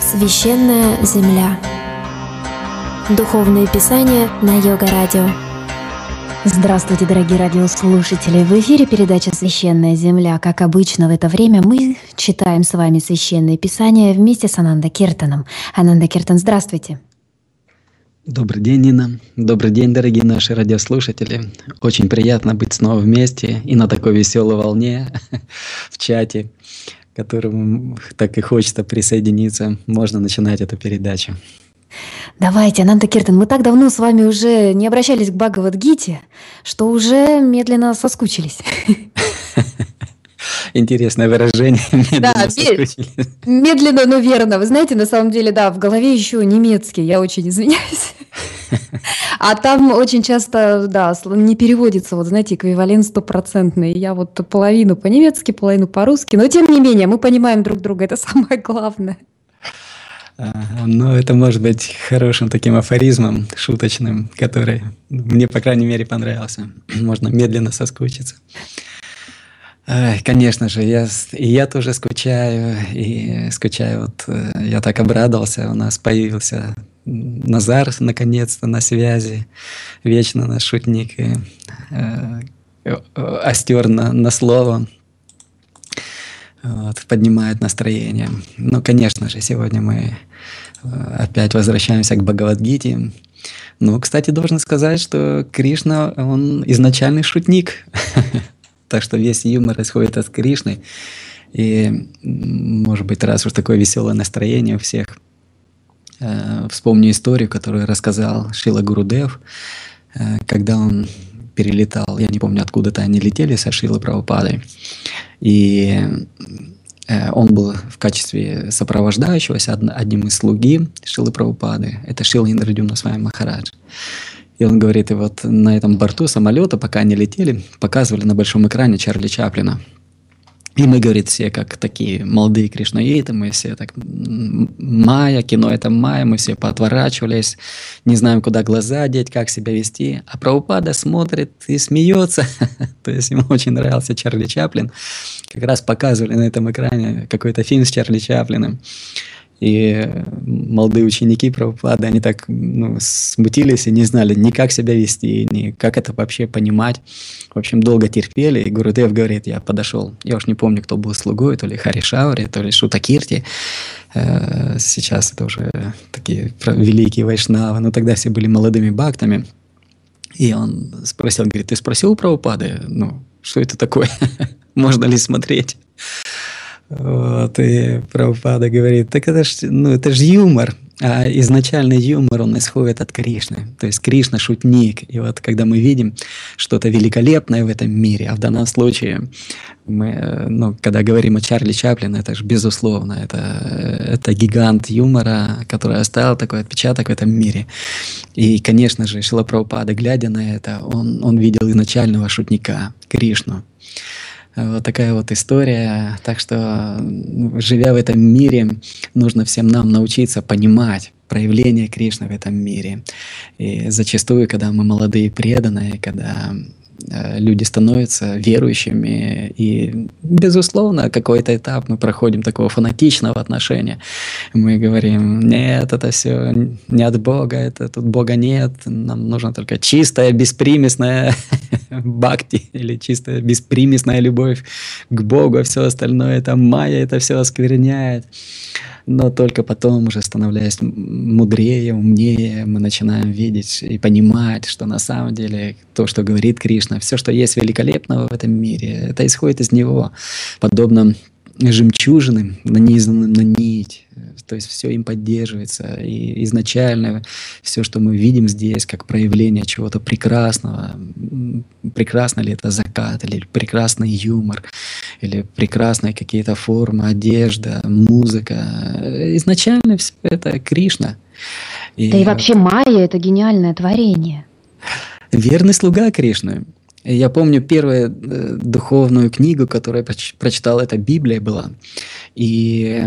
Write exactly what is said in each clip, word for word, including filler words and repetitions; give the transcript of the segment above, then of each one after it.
Священная земля. Духовные писания на Йога-радио. Здравствуйте, дорогие радиослушатели! В эфире передача «Священная земля». Как обычно в это время мы читаем с вами Священные Писания вместе с Ананда Киртаном. Ананда Киртан, здравствуйте! Добрый день, Нина. Добрый день, дорогие наши радиослушатели. Очень приятно быть снова вместе и на такой веселой волне в чате, к которому так и хочется присоединиться. Можно начинать эту передачу. Давайте, Ананда Киртан, мы так давно с вами уже не обращались к Бхагавад-гите, что уже медленно соскучились. Интересное выражение. Медленно Да, соскучились. медленно, но верно. Вы знаете, на самом деле, да, в голове еще немецкий, я очень извиняюсь. А там очень часто, да, не переводится, вот знаете, эквивалент стопроцентный. Я вот половину по-немецки, половину по-русски, но тем не менее мы понимаем друг друга, это самое главное. Ага, ну, это может быть хорошим таким афоризмом, шуточным, который мне, по крайней мере, понравился. Можно медленно соскучиться. Ай, конечно же, я, и я тоже скучаю, и скучаю. Вот я так обрадовался, у нас появился Назар наконец-то на связи, вечно наш шутник, и, э, остер на, на слово. Вот, поднимает настроение. Ну, конечно же, сегодня мы опять возвращаемся к Бхагавад-гите. Ну, кстати, должен сказать, что Кришна, он изначальный шутник. Так что весь юмор исходит от Кришны. И, может быть, раз уж такое веселое настроение у всех, вспомню историю, которую рассказал Шрила Гурудев, когда он перелетал, я не помню, откуда-то они летели со Шрилой Прабхупадой, и он был в качестве сопровождающего одним из слуги Шрилы Прабхупады, это Шрила Индрадюмна Свами Махарадж. И он говорит, и вот на этом борту самолета, пока они летели, показывали на большом экране Чарли Чаплина. И мы, говорит, все как такие молодые кришнаиты, мы все так, майя, кино это майя, мы все поотворачивались, не знаем, куда глаза деть, как себя вести. А Прабхупада смотрит и смеется. То есть ему очень нравился Чарли Чаплин. Как раз показывали на этом экране какой-то фильм с Чарли Чаплиным. И молодые ученики Прабхупады, они так ну, смутились и не знали ни как себя вести, ни как это вообще понимать. В общем, долго терпели, и Гурудев говорит, я подошел, я уж не помню, кто был слугой, то ли Харишаури, то ли Шутакирти. Сейчас это уже такие великие вайшнавы, но тогда все были молодыми бхактами. И он спросил, говорит, ты спросил у Прабхупады, ну, что это такое, можно ли смотреть? Вот, и Прабхупада говорит, так это ж, ну, это ж юмор, а изначальный юмор, он исходит от Кришны, то есть Кришна шутник, и вот когда мы видим что-то великолепное в этом мире, а в данном случае мы, ну, когда говорим о Чарли Чаплине, это же безусловно, это, это гигант юмора, который оставил такой отпечаток в этом мире, и, конечно же, Шрила Прабхупада, глядя на это, он, он видел изначального шутника, Кришну. Вот такая вот история. Так что, живя в этом мире, нужно всем нам научиться понимать проявление Кришны в этом мире. И зачастую, когда мы молодые и преданные, когда люди становятся верующими, и, безусловно, какой-то этап мы проходим такого фанатичного отношения. Мы говорим, нет, это все не от Бога, это тут Бога нет, нам нужно только чистая, беспримесная бхакти, или чистая, беспримесная любовь к Богу, а все остальное, это майя, это все оскверняет. Но только потом, уже становляясь мудрее, умнее, мы начинаем видеть и понимать, что на самом деле то, что говорит Кришна, все, что есть великолепного в этом мире, это исходит из Него, подобно жемчужинам, нанизанным на нить. То есть все им поддерживается. И изначально все, что мы видим здесь, как проявление чего-то прекрасного, прекрасно ли это закат, или прекрасный юмор, или прекрасные какие-то формы, одежда, музыка. Изначально все это Кришна. И да и вообще майя — это гениальное творение. Верный слуга Кришны. Я помню первую э, духовную книгу, которую я проч- прочитал, это Библия была. И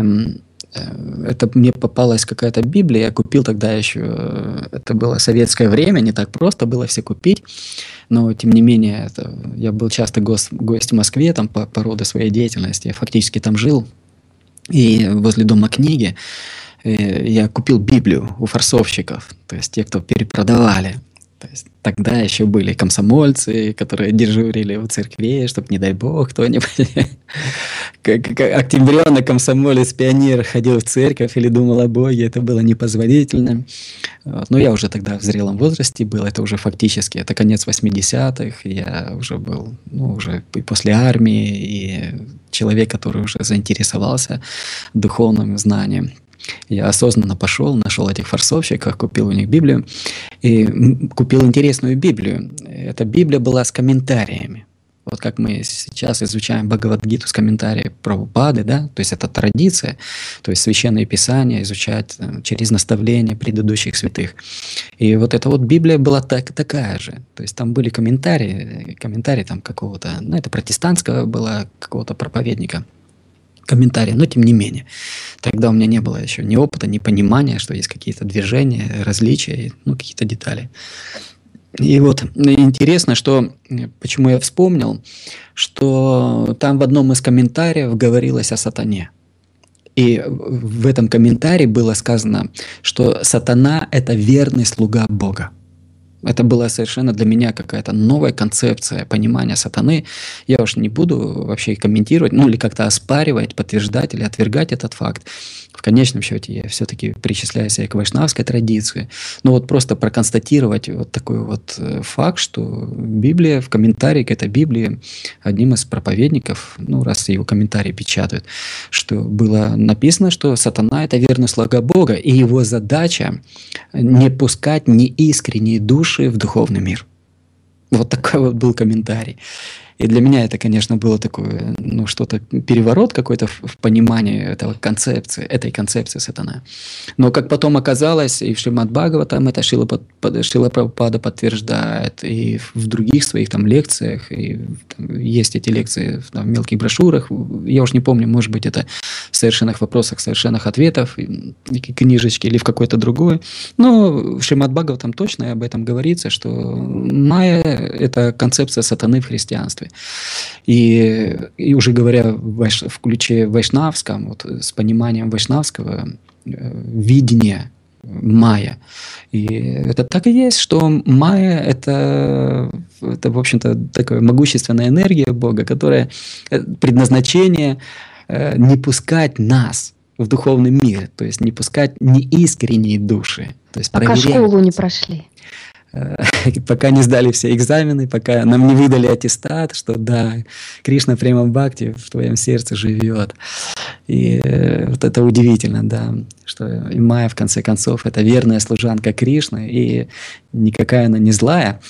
э, это мне попалась какая-то Библия, я купил тогда еще, э, это было советское время, не так просто было все купить, но тем не менее, это, я был часто гость, гость в Москве там, по, по роду своей деятельности, я фактически там жил, и возле Дома книги э, я купил Библию у форсовщиков, то есть те, кто перепродавали. То есть тогда еще были комсомольцы, которые дежурили в церкви, чтобы, не дай бог, кто-нибудь, как, как октябренок, комсомолец, пионер ходил в церковь или думал о Боге, это было непозволительно. Вот. Но я уже тогда в зрелом возрасте был, это уже фактически, это конец восьмидесятых, я уже был, ну, уже и после армии, и человек, который уже заинтересовался духовным знанием. Я осознанно пошел, нашел этих форсовщиков, купил у них Библию и купил интересную Библию. Эта Библия была с комментариями. Вот как мы сейчас изучаем Бхагавад-гиту с комментарием Прабхупады, да, то есть это традиция, то есть священные писания изучать через наставления предыдущих святых. И вот эта вот Библия была так, такая же, то есть там были комментарии, комментарии там какого-то, ну это протестантского было, какого-то проповедника, комментарии, но тем не менее. Тогда у меня не было еще ни опыта, ни понимания, что есть какие-то движения, различия, ну, какие-то детали. И вот интересно, что, почему я вспомнил, что там в одном из комментариев говорилось о сатане. И в этом комментарии было сказано, что сатана – это верный слуга Бога. Это была совершенно для меня какая-то новая концепция понимания сатаны. Я уж не буду вообще комментировать, ну или как-то оспаривать, подтверждать или отвергать этот факт. В конечном счете я все-таки причисляю себя к вайшнавской традиции. Но вот просто проконстатировать вот такой вот факт, что Библия, в комментарии к этой Библии одним из проповедников, ну раз его комментарии печатают, что было написано, что сатана – это верный слуга Бога, и его задача не пускать неискренние души в духовный мир. Вот такой вот был комментарий. И для меня это, конечно, было такое, ну, что-то, переворот какой-то в, в понимании этого концепции, этой концепции сатана. Но, как потом оказалось, и в Шримад Бхагаватам это Шрила, Шрила Прабхупада подтверждает, и в других своих там лекциях, и там, есть эти лекции там, в мелких брошюрах, я уж не помню, может быть, это в совершенных вопросах, совершенных ответов, книжечки или в какой-то другой. Но в Шримад Бхагаватам точно об этом говорится, что майя – это концепция сатаны в христианстве. И, и уже говоря в, вайш, в ключе вайшнавском, вот, с пониманием вайшнавского э, видения майя. И это так и есть, что майя – это, это, в общем-то, такая могущественная энергия Бога, которая предназначение э, не пускать нас в духовный мир, то есть не пускать неискренние души. То есть пока школу не прошли. Пока не сдали все экзамены, пока нам не выдали аттестат, что да, Кришна Према Бхакти в твоем сердце живет. И вот это удивительно, да, что и майя, в конце концов, это верная служанка Кришны, и никакая она не злая.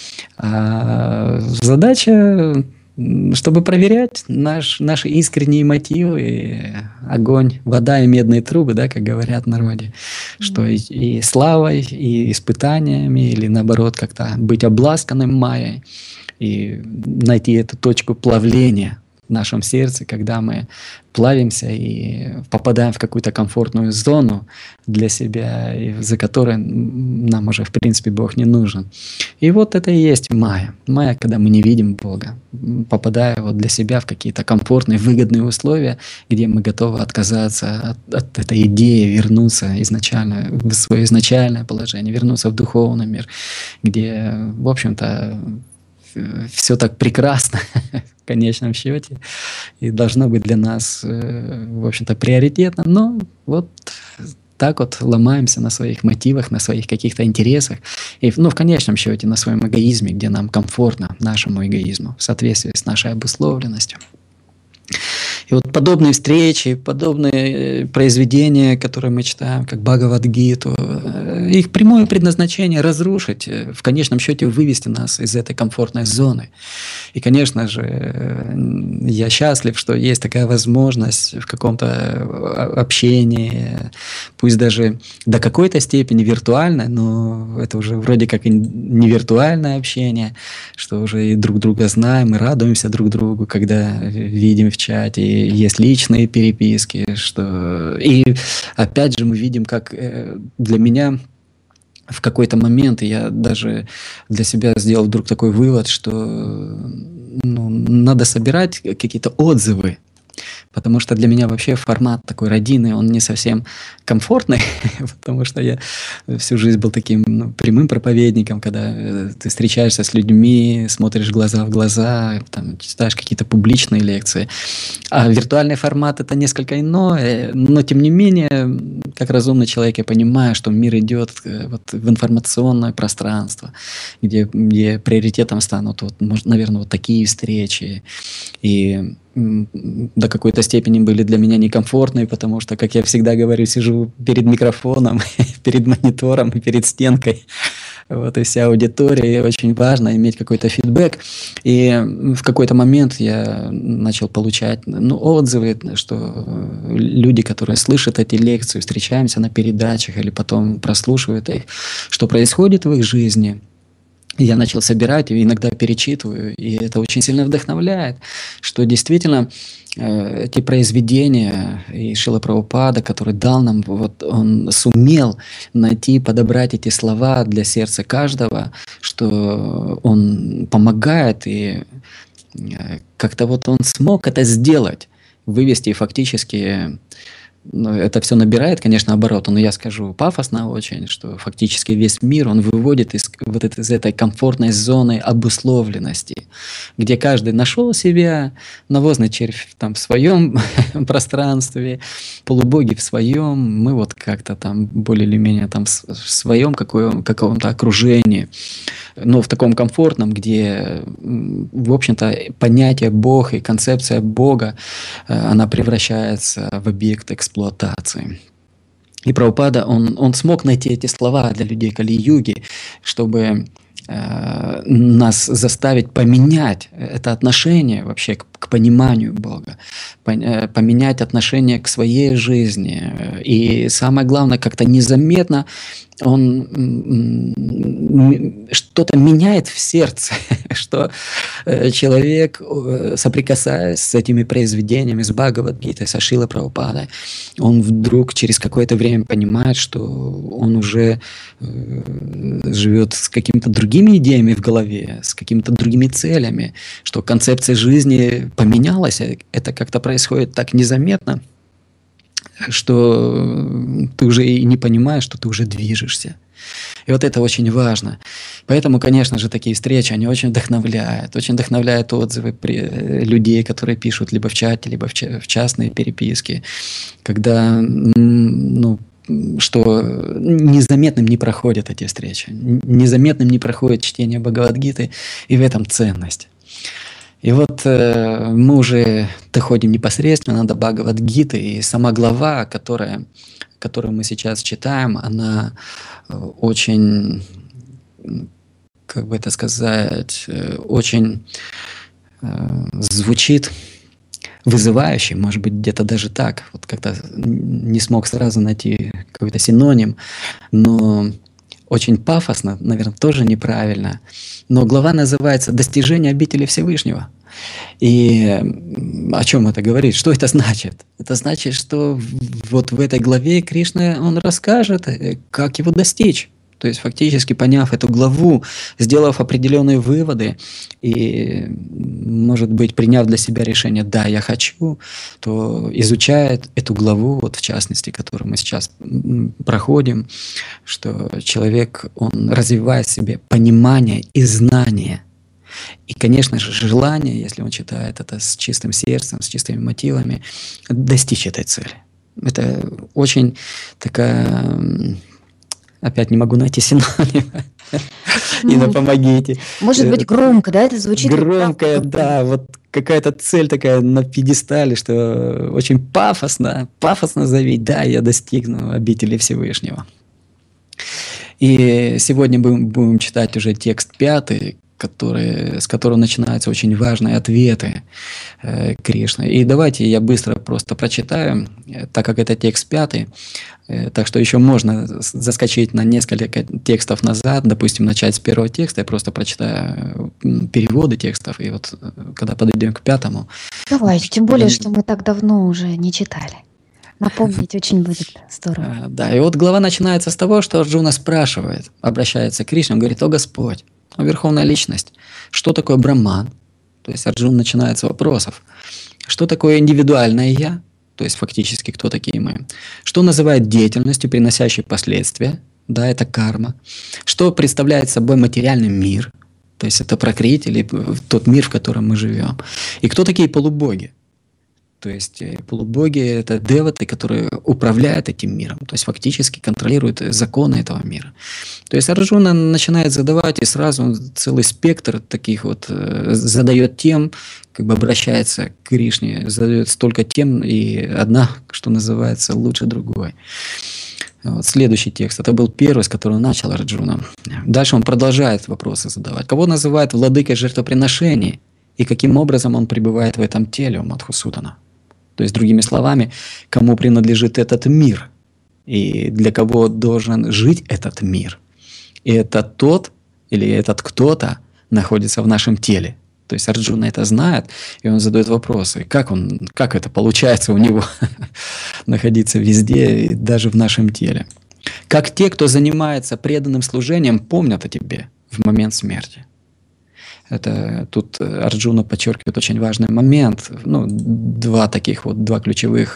А задача, чтобы проверять наш, наши искренние мотивы, огонь, вода и медные трубы, да, как говорят в народе, что и, и славой, и испытаниями, или наоборот как-то быть обласканным майей, и найти эту точку плавления в нашем сердце, когда мы плавимся и попадаем в какую-то комфортную зону для себя, и за которой нам уже, в принципе, Бог не нужен. И вот это и есть майя. Майя, когда мы не видим Бога, попадая вот для себя в какие-то комфортные, выгодные условия, где мы готовы отказаться от, от этой идеи, вернуться изначально в свое изначальное положение, вернуться в духовный мир, где, в общем-то, все так прекрасно в конечном счете и должно быть для нас, в общем-то, приоритетно, но вот так вот ломаемся на своих мотивах, на своих каких-то интересах и, ну, в конечном счете, на своем эгоизме, где нам комфортно, нашему эгоизму, в соответствии с нашей обусловленностью. И вот подобные встречи, подобные произведения, которые мы читаем, как Бхагавад-гиту, их прямое предназначение – разрушить, в конечном счете вывести нас из этой комфортной зоны. И, конечно же, я счастлив, что есть такая возможность в каком-то общении, пусть даже до какой-то степени виртуальной, но это уже вроде как и не виртуальное общение, что уже и друг друга знаем, и радуемся друг другу, когда видим в чате, и есть личные переписки, что... И опять же мы видим, как для меня в какой-то момент я даже для себя сделал вдруг такой вывод, что ну, надо собирать какие-то отзывы Потому что для меня вообще формат такой родины, он не совсем комфортный, потому что я всю жизнь был таким ну, прямым проповедником, когда э, ты встречаешься с людьми, смотришь глаза в глаза, там, читаешь какие-то публичные лекции. А виртуальный формат – это несколько иное, но тем не менее, как разумный человек, я понимаю, что мир идет э, вот, в информационное пространство, где, где приоритетом станут, вот, может, наверное, вот такие встречи. И до какой-то степени были для меня некомфортные, потому что, как я всегда говорю, сижу перед микрофоном, перед монитором и перед стенкой. Вот и вся аудитория, и очень важно иметь какой-то фидбэк. И в какой-то момент я начал получать ну, отзывы, что люди, которые слышат эти лекции, встречаемся на передачах или потом прослушивают их, что происходит в их жизни. Я начал собирать и иногда перечитываю, и это очень сильно вдохновляет, что действительно э, эти произведения и Шрила Прабхупада, который дал нам, вот он сумел найти, подобрать эти слова для сердца каждого, что он помогает, и э, как-то вот он смог это сделать, вывести фактически. Ну, это все набирает, конечно, обороты, но я скажу пафосно очень, что фактически весь мир, он выводит из, вот это, из этой комфортной зоны обусловленности, где каждый нашел себя, навозный червь там в своем пространстве, полубоги в своем, мы вот как-то там более или менее там в своем каком-то окружении, но в таком комфортном, где, в общем-то, понятие Бог и концепция Бога, она превращается в объект эксплуатации. эксплуатации. И Прабхупада, он, он смог найти эти слова для людей Кали-юги, чтобы э, нас заставить поменять это отношение вообще к, к пониманию Бога, по, э, поменять отношение к своей жизни. И самое главное, как-то незаметно он что-то меняет в сердце, что человек, соприкасаясь с этими произведениями, с Бхагавад-гитой, со Шрилой Прабхупадой, он вдруг через какое-то время понимает, что он уже живет с какими-то другими идеями в голове, с какими-то другими целями, что концепция жизни поменялась, это как-то происходит так незаметно, что ты уже и не понимаешь, что ты уже движешься. И вот это очень важно. Поэтому, конечно же, такие встречи, они очень вдохновляют. Очень вдохновляют отзывы людей, которые пишут либо в чате, либо в частные переписки. Когда, ну, что незаметным не проходят эти встречи. Незаметным не проходит чтение Бхагавад-гиты, и в этом ценность. И вот э, мы уже доходим непосредственно до Бхагавад-гиты, и сама глава, которая, которую мы сейчас читаем, она очень, как бы это сказать, очень э, звучит вызывающе, может быть, где-то даже так. Вот как-то не смог сразу найти какой-то синоним, но очень пафосно, наверное, тоже неправильно. Но глава называется «Достижение обители Всевышнего». И о чем это говорит? Что это значит? Это значит, что вот в этой главе Кришна, он расскажет, как его достичь. То есть фактически поняв эту главу, сделав определенные выводы и, может быть, приняв для себя решение «да, я хочу», то изучает эту главу, вот в частности, которую мы сейчас проходим, что человек, он развивает в себе понимание и знание. И, конечно же, желание, если он читает это с чистым сердцем, с чистыми мотивами, достичь этой цели. Это очень такая... Опять не могу найти синонима. Инна, помогите. Может быть, громко, да, это звучит? Громкая, да, вот какая-то цель такая на пьедестале, что очень пафосно, пафосно заявить, да, я достигну обители Всевышнего. И сегодня мы будем читать уже текст пятый, который, с которого начинаются очень важные ответы э, Кришны. И давайте я быстро просто прочитаю, э, так как это текст пятый, э, так что еще можно заскочить на несколько текстов назад, допустим, начать с первого текста, я просто прочитаю переводы текстов, и вот когда подойдем к пятому... Давайте, тем более, что мы так давно уже не читали. Напомнить очень будет здорово. Да, и вот глава начинается с того, что Арджуна спрашивает, обращается к Кришне, он говорит: «О Господь, о Верховная Личность, что такое Брахман?» То есть Арджун начинает с вопросов. Что такое индивидуальное «я», то есть фактически кто такие мы, что называют деятельностью, приносящей последствия, да, это карма, что представляет собой материальный мир, то есть это прокрит или тот мир, в котором мы живем, и кто такие полубоги. То есть полубоги — это деваты, которые управляют этим миром, то есть фактически контролируют законы этого мира. То есть Арджуна начинает задавать, и сразу он целый спектр таких вот задает тем, как бы обращается к Кришне, задает столько тем, и одна, что называется, лучше другой. Вот, следующий текст. Это был первый, с которого начал Арджуна. Дальше он продолжает вопросы задавать. Кого называют владыкой жертвоприношений, и каким образом он пребывает в этом теле у Мадхусудана? То есть, другими словами, кому принадлежит этот мир и для кого должен жить этот мир. И это тот или этот кто-то находится в нашем теле. То есть Арджуна это знает, и он задает вопросы, как, он, как это получается у него находиться везде, и даже в нашем теле. Как те, кто занимается преданным служением, помнят о тебе в момент смерти. Это тут Арджуна подчеркивает очень важный момент. Ну, два таких вот, два ключевых,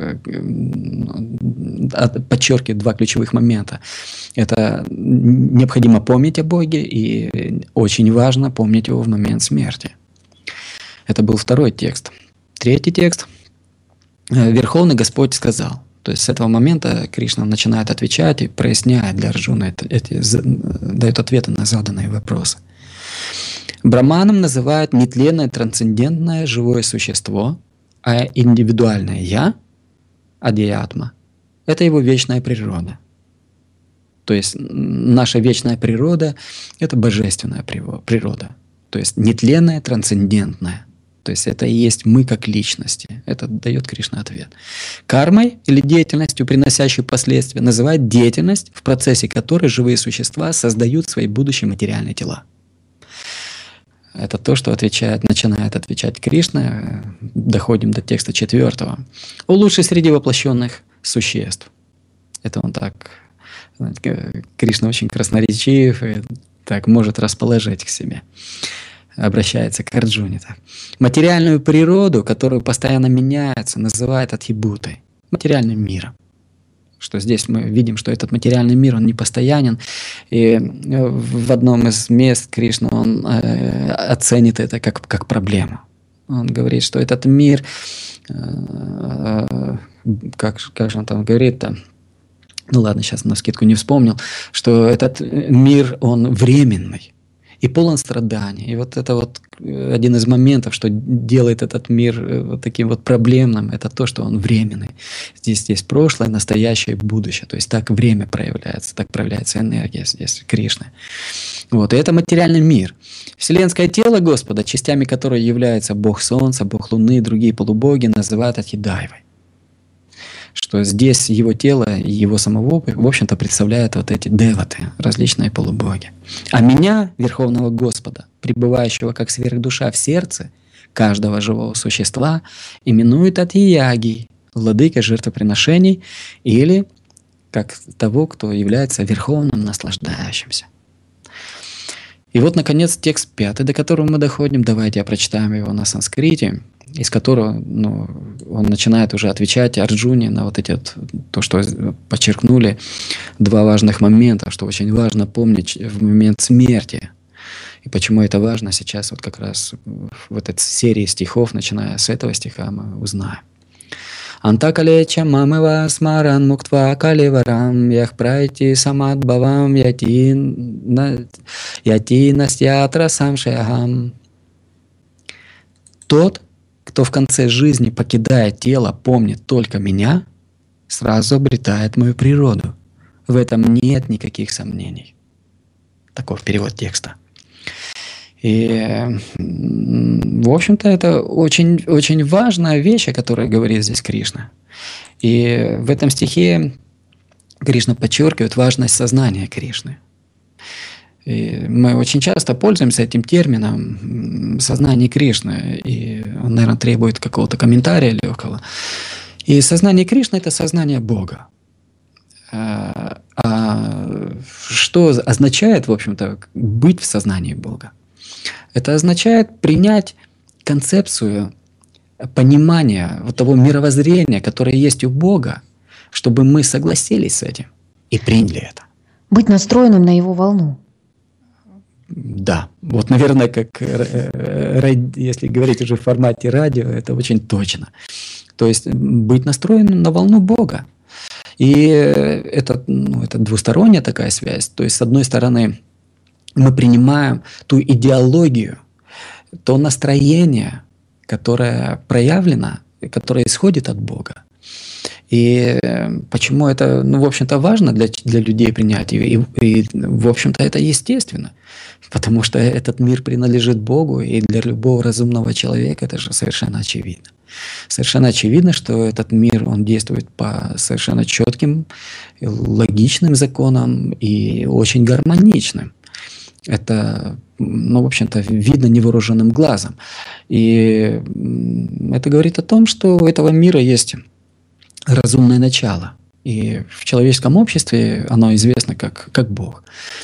подчеркивает два ключевых момента. Это необходимо помнить о Боге, и очень важно помнить его в момент смерти. Это был второй текст. Третий текст. Верховный Господь сказал. То есть с этого момента Кришна начинает отвечать и проясняет для Арджуны, эти, дает ответы на заданные вопросы. Браманом называют нетленное, трансцендентное живое существо, а индивидуальное «я», адьятма, это его вечная природа. То есть наша вечная природа – это божественная природа. То есть нетленная, трансцендентная. То есть это и есть мы как личности. Это дает Кришна ответ. Кармой или деятельностью, приносящей последствия, называют деятельность, в процессе которой живые существа создают свои будущие материальные тела. Это то, что отвечает, начинает отвечать Кришна. Доходим до текста четвертого. О лучшей среди воплощенных существ. Это он так, Кришна очень красноречив и так может расположить к себе. Обращается к Арджуне. Так. Материальную природу, которая постоянно меняется, называют адхибутой, материальным миром. Что здесь мы видим, что этот материальный мир, он непостоянен. И в одном из мест Кришна, он э, оценит это как, как проблему. Он говорит, что этот мир, э, как, как же он там говорит-то, ну ладно, сейчас навскидку не вспомнил, что этот мир, он временный и полон страданий. И вот это вот один из моментов, что делает этот мир вот таким вот проблемным, это то, что он временный. Здесь есть прошлое, настоящее и будущее. То есть так время проявляется, так проявляется энергия здесь, Кришны. Вот. И это материальный мир. Вселенское тело Господа, частями которой являются Бог Солнца, Бог Луны и другие полубоги, называют Адхидайвой. Что здесь его тело и его самого, в общем-то, представляют вот эти деваты, различные полубоги. А меня, Верховного Господа, пребывающего как сверхдуша в сердце каждого живого существа, именуют Адхияги, владыкой жертвоприношений, или как того, кто является верховным наслаждающимся. И вот, наконец, текст пятый, до которого мы доходим. Давайте прочитаем его на санскрите, из которого ну, он начинает уже отвечать Арджуне на вот эти вот, то, что подчеркнули, два важных момента, что очень важно помнить в момент смерти. И почему это важно сейчас, вот как раз в этой серии стихов, начиная с этого стиха, мы узнаем. Антакалеча мамева смаран муктва каливарам ях прайти самадбавам яти настьятра самшаяхам. Тот, кто в конце жизни, покидая тело, помнит только меня, сразу обретает мою природу. В этом нет никаких сомнений. Таков перевод текста. И, в общем-то, это очень, очень важная вещь, о которой говорит здесь Кришна. И в этом стихе Кришна подчеркивает важность сознания Кришны. И мы очень часто пользуемся этим термином «сознание Кришны», и он, наверное, требует какого-то комментария легкого. И сознание Кришны – это сознание Бога. А, а что означает, в общем-то, быть в сознании Бога? Это означает принять концепцию понимания вот того мировоззрения, которое есть у Бога, чтобы мы согласились с этим и приняли это. Быть настроенным на его волну. Да, вот, наверное, как если говорить уже в формате радио, это очень точно. То есть быть настроенным на волну Бога. И это, ну, это двусторонняя такая связь. То есть, с одной стороны, мы принимаем ту идеологию, то настроение, которое проявлено, которое исходит от Бога. И почему это, ну, в общем-то, важно для, для людей принять? И, и, и, в общем-то, это естественно. Потому что этот мир принадлежит Богу, и для любого разумного человека это же совершенно очевидно. Совершенно очевидно, что этот мир, он действует по совершенно четким, логичным законам и очень гармоничным. Это, ну, в общем-то, видно невооруженным глазом. И это говорит о том, что у этого мира есть разумное начало. И в человеческом обществе оно известно как, как Бог.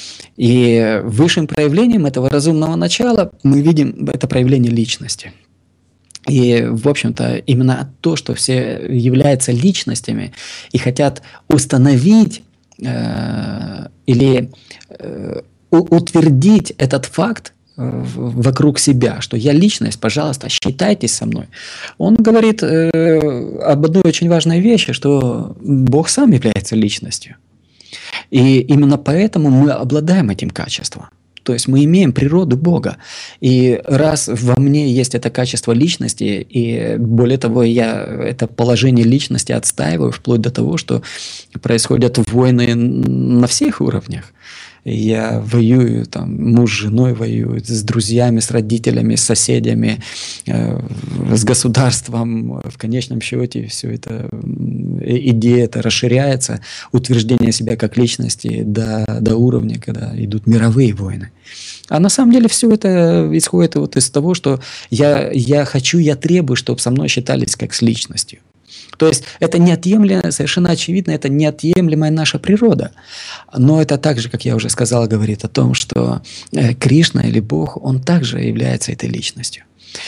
И высшим проявлением этого разумного начала мы видим это проявление личности. И, в общем-то, именно то, что все являются личностями и хотят установить э, или э, утвердить этот факт вокруг себя, что я личность, пожалуйста, считайтесь со мной. Он говорит э, об одной очень важной вещи, что Бог сам является личностью. И именно поэтому мы обладаем этим качеством. То есть мы имеем природу Бога. И раз во мне есть это качество личности, и более того, я это положение личности отстаиваю вплоть до того, что происходят войны на всех уровнях. Я воюю, там, муж с женой воюет, с друзьями, с родителями, с соседями, э, с государством. В конечном счете все это, идея это расширяется, утверждение себя как личности до, до уровня, когда идут мировые войны. А на самом деле все это исходит вот из того, что я, я хочу, я требую, чтобы со мной считались как с личностью. То есть это неотъемлемая, совершенно очевидно, это неотъемлемая наша природа. Но это также, как я уже сказал, говорит о том, что Кришна или Бог, он также является этой личностью.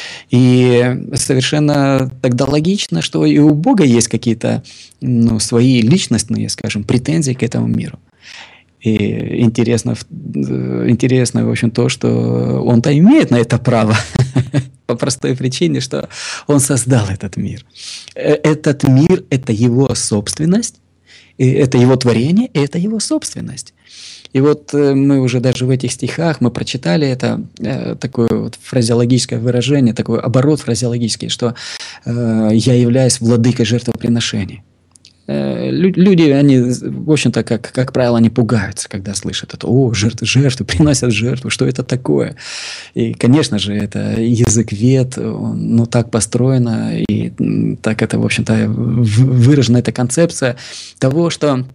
И совершенно тогда логично, что и у Бога есть какие-то, ну, свои личностные, скажем, претензии к этому миру. И интересно, интересно, в общем, то, что он-то имеет на это право. По простой причине, что он создал этот мир. Этот мир – это его собственность, это его творение, и это его собственность. И вот мы уже даже в этих стихах, мы прочитали это, такое вот фразеологическое выражение, такой оборот фразеологический, что «я являюсь владыкой жертвоприношений». Люди, они, в общем-то, как, как правило, они пугаются, когда слышат это. О, жертвы, жертвы, приносят жертву, что это такое? И, конечно же, это язык-вет, ну, так построено, и так это, в общем-то, выражена эта концепция того, что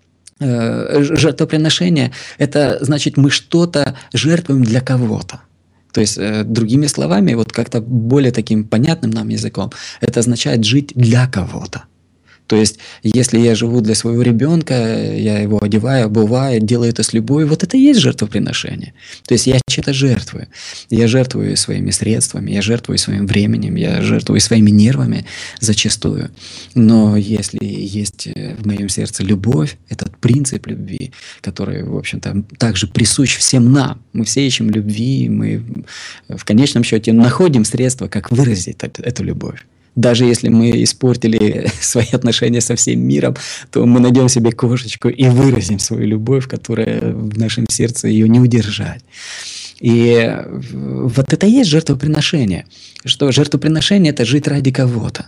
э, жертвоприношение – это значит, мы что-то жертвуем для кого-то. То есть, э, другими словами, вот как-то более таким понятным нам языком, это означает жить для кого-то. То есть, если я живу для своего ребенка, я его одеваю, обуваю, делаю это с любовью, вот это и есть жертвоприношение. То есть, я чем-то жертвую. Я жертвую своими средствами, я жертвую своим временем, я жертвую своими нервами зачастую. Но если есть в моем сердце любовь, этот принцип любви, который, в общем-то, также присущ всем нам. Мы все ищем любви, мы в конечном счете находим средства, как выразить эту любовь. Даже если мы испортили свои отношения со всем миром, то мы найдем себе кошечку и выразим свою любовь, которая в нашем сердце ее не удержать. И вот это и есть жертвоприношение. Что жертвоприношение – это жить ради кого-то.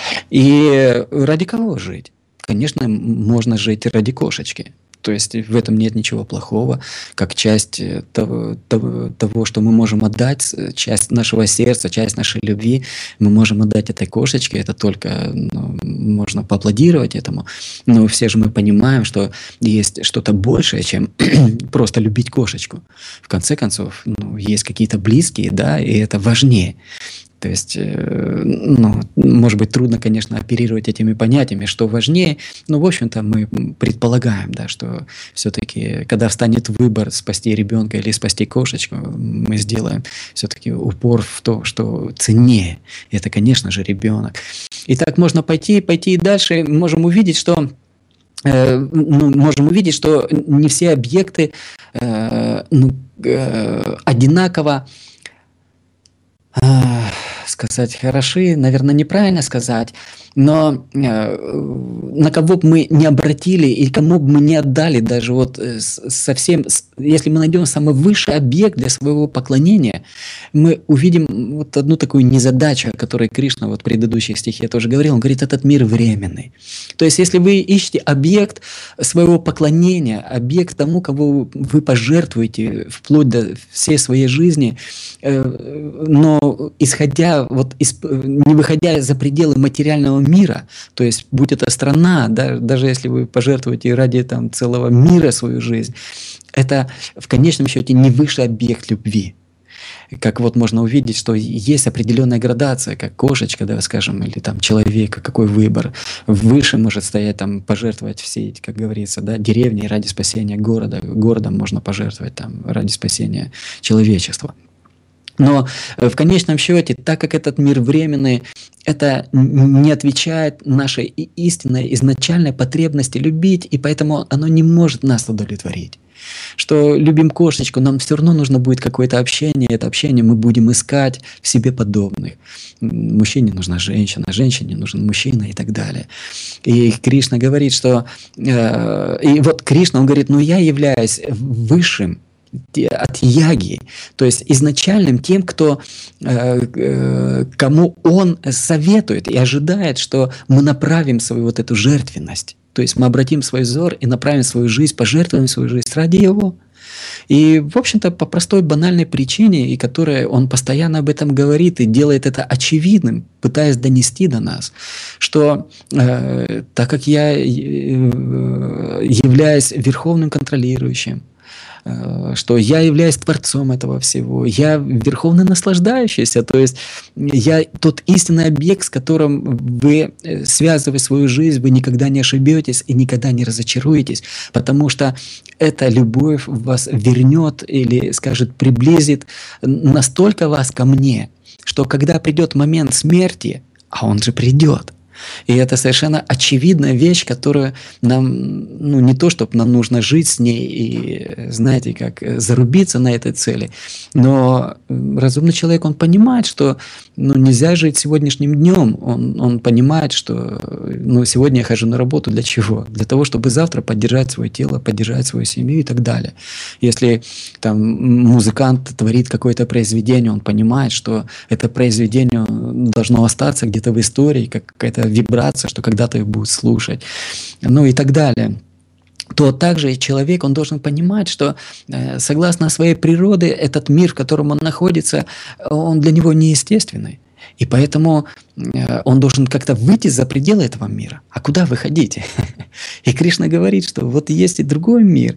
И ради кого жить? Конечно, можно жить ради кошечки. То есть в этом нет ничего плохого, как часть того, того, того, что мы можем отдать, часть нашего сердца, часть нашей любви, мы можем отдать этой кошечке, это только, ну, можно поаплодировать этому, но все же мы понимаем, что есть что-то большее, чем просто любить кошечку. В конце концов, ну, есть какие-то близкие, да, и это важнее. То есть, э, ну, может быть, трудно, конечно, оперировать этими понятиями, что важнее, но, в общем-то, мы предполагаем, да, что все-таки, когда встанет выбор спасти ребенка или спасти кошечку, мы сделаем все-таки упор в то, что ценнее. И это, конечно же, ребенок. И так можно пойти, пойти и дальше. Можем увидеть, что э, ну, можем увидеть, что не все объекты э, ну, э, одинаково э, сказать хороши, наверное, неправильно сказать, но э, на кого бы мы не обратили и кому бы мы не отдали, даже вот э, совсем, если мы найдем самый высший объект для своего поклонения, мы увидим вот одну такую незадачу, о которой Кришна вот в предыдущих стихе тоже говорил. Он говорит, этот мир временный. То есть, если вы ищете объект своего поклонения, объект тому, кого вы пожертвуете вплоть до всей своей жизни, э, но исходя, вот из, не выходя за пределы материального мира, то есть будь это страна, да, даже если вы пожертвуете ради там, целого мира свою жизнь, это в конечном счете не высший объект любви. Как вот можно увидеть, что есть определенная градация, как кошечка, да, скажем, или там человека, какой выбор. Выше может стоять там пожертвовать все эти, как говорится, да, деревни ради спасения города. Городом можно пожертвовать там ради спасения человечества. Но в конечном счете, так как этот мир временный, это не отвечает нашей истинной, изначальной потребности любить, и поэтому оно не может нас удовлетворить. Что любим кошечку, нам все равно нужно будет какое-то общение, это общение мы будем искать в себе подобных. Мужчине нужна женщина, женщине нужен мужчина и так далее. И Кришна говорит, что... Э, и вот Кришна, он говорит, ну я являюсь высшим от яги, то есть изначальным тем, кто, э, э, кому он советует и ожидает, что мы направим свою вот эту жертвенность. То есть мы обратим свой взор и направим свою жизнь, пожертвуем свою жизнь ради его. И, в общем-то, по простой банальной причине, и которая он постоянно об этом говорит и делает это очевидным, пытаясь донести до нас, что э, так как я э, являюсь верховным контролирующим, что я являюсь творцом этого всего, я верховно наслаждающийся, то есть я тот истинный объект, с которым вы, связывая свою жизнь, вы никогда не ошибетесь и никогда не разочаруетесь, потому что эта любовь вас вернет или, скажет, приблизит настолько вас ко мне, что когда придет момент смерти, а он же придет, и это совершенно очевидная вещь, которую нам, ну не то, чтобы нам нужно жить с ней и, знаете, как зарубиться на этой цели, но разумный человек, он понимает, что ну, нельзя жить сегодняшним днем. Он, он понимает, что ну, сегодня я хожу на работу для чего? Для того, чтобы завтра поддержать свое тело, поддержать свою семью и так далее. Если там музыкант творит какое-то произведение, он понимает, что это произведение должно остаться где-то в истории, как какая-то вибрация, что когда-то их будут слушать, ну и так далее. То также и человек, он должен понимать, что э, согласно своей природе этот мир, в котором он находится, он для него неестественный. И поэтому э, он должен как-то выйти за пределы этого мира. А куда выходить? И Кришна говорит, что вот есть и другой мир,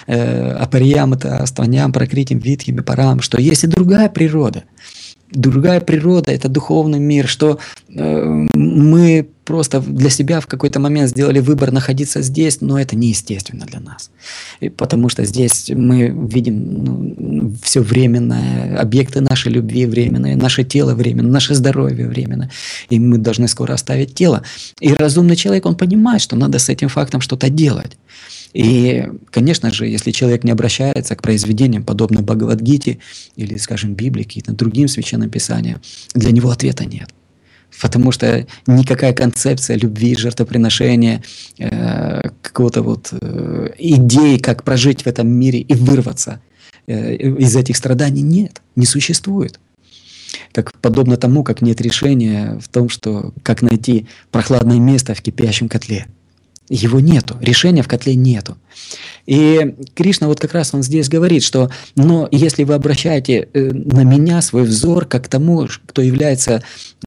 апариямата, астваням, пракритим, витхим и парам, что есть и другая природа. Другая природа – это духовный мир, что э, мы просто для себя в какой-то момент сделали выбор находиться здесь, но это неестественно для нас. И потому что здесь мы видим ну, все временное, объекты нашей любви временные, наше тело временно, наше здоровье временно, и мы должны скоро оставить тело. И разумный человек, он понимает, что надо с этим фактом что-то делать. И, конечно же, если человек не обращается к произведениям, подобным Бхагавад-гите или, скажем, Библии, каким-то другим священным писаниям, для него ответа нет. Потому что никакая концепция любви, жертвоприношения, э, какого-то вот э, идеи, как прожить в этом мире и вырваться э, из этих страданий, нет, не существует. Как подобно тому, как нет решения в том, что как найти прохладное место в кипящем котле. Его нету, решения в котле нету. И Кришна вот как раз он здесь говорит, что но если вы обращаете на меня свой взор как к тому, кто является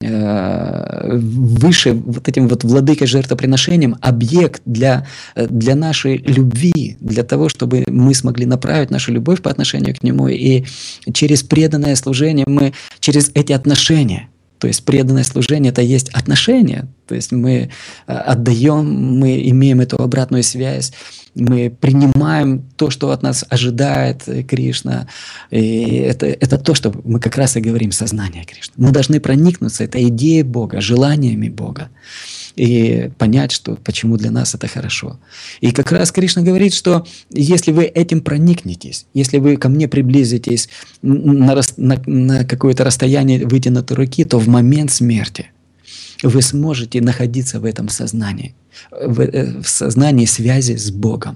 э, выше вот этим вот владыкой жертвоприношением, объект для, для нашей любви, для того, чтобы мы смогли направить нашу любовь по отношению к нему, и через преданное служение мы, через эти отношения То есть преданное служение – это есть отношение. То есть мы отдаем, мы имеем эту обратную связь, мы принимаем то, что от нас ожидает Кришна. И это, это то, что мы как раз и говорим сознание Кришны. Мы должны проникнуться этой идеей Бога, желаниями Бога. И понять, что, почему для нас это хорошо. И как раз Кришна говорит, что если вы этим проникнетесь, если вы ко мне приблизитесь на, на, на какое-то расстояние вытянутой руки, то в момент смерти вы сможете находиться в этом сознании, в, в сознании связи с Богом.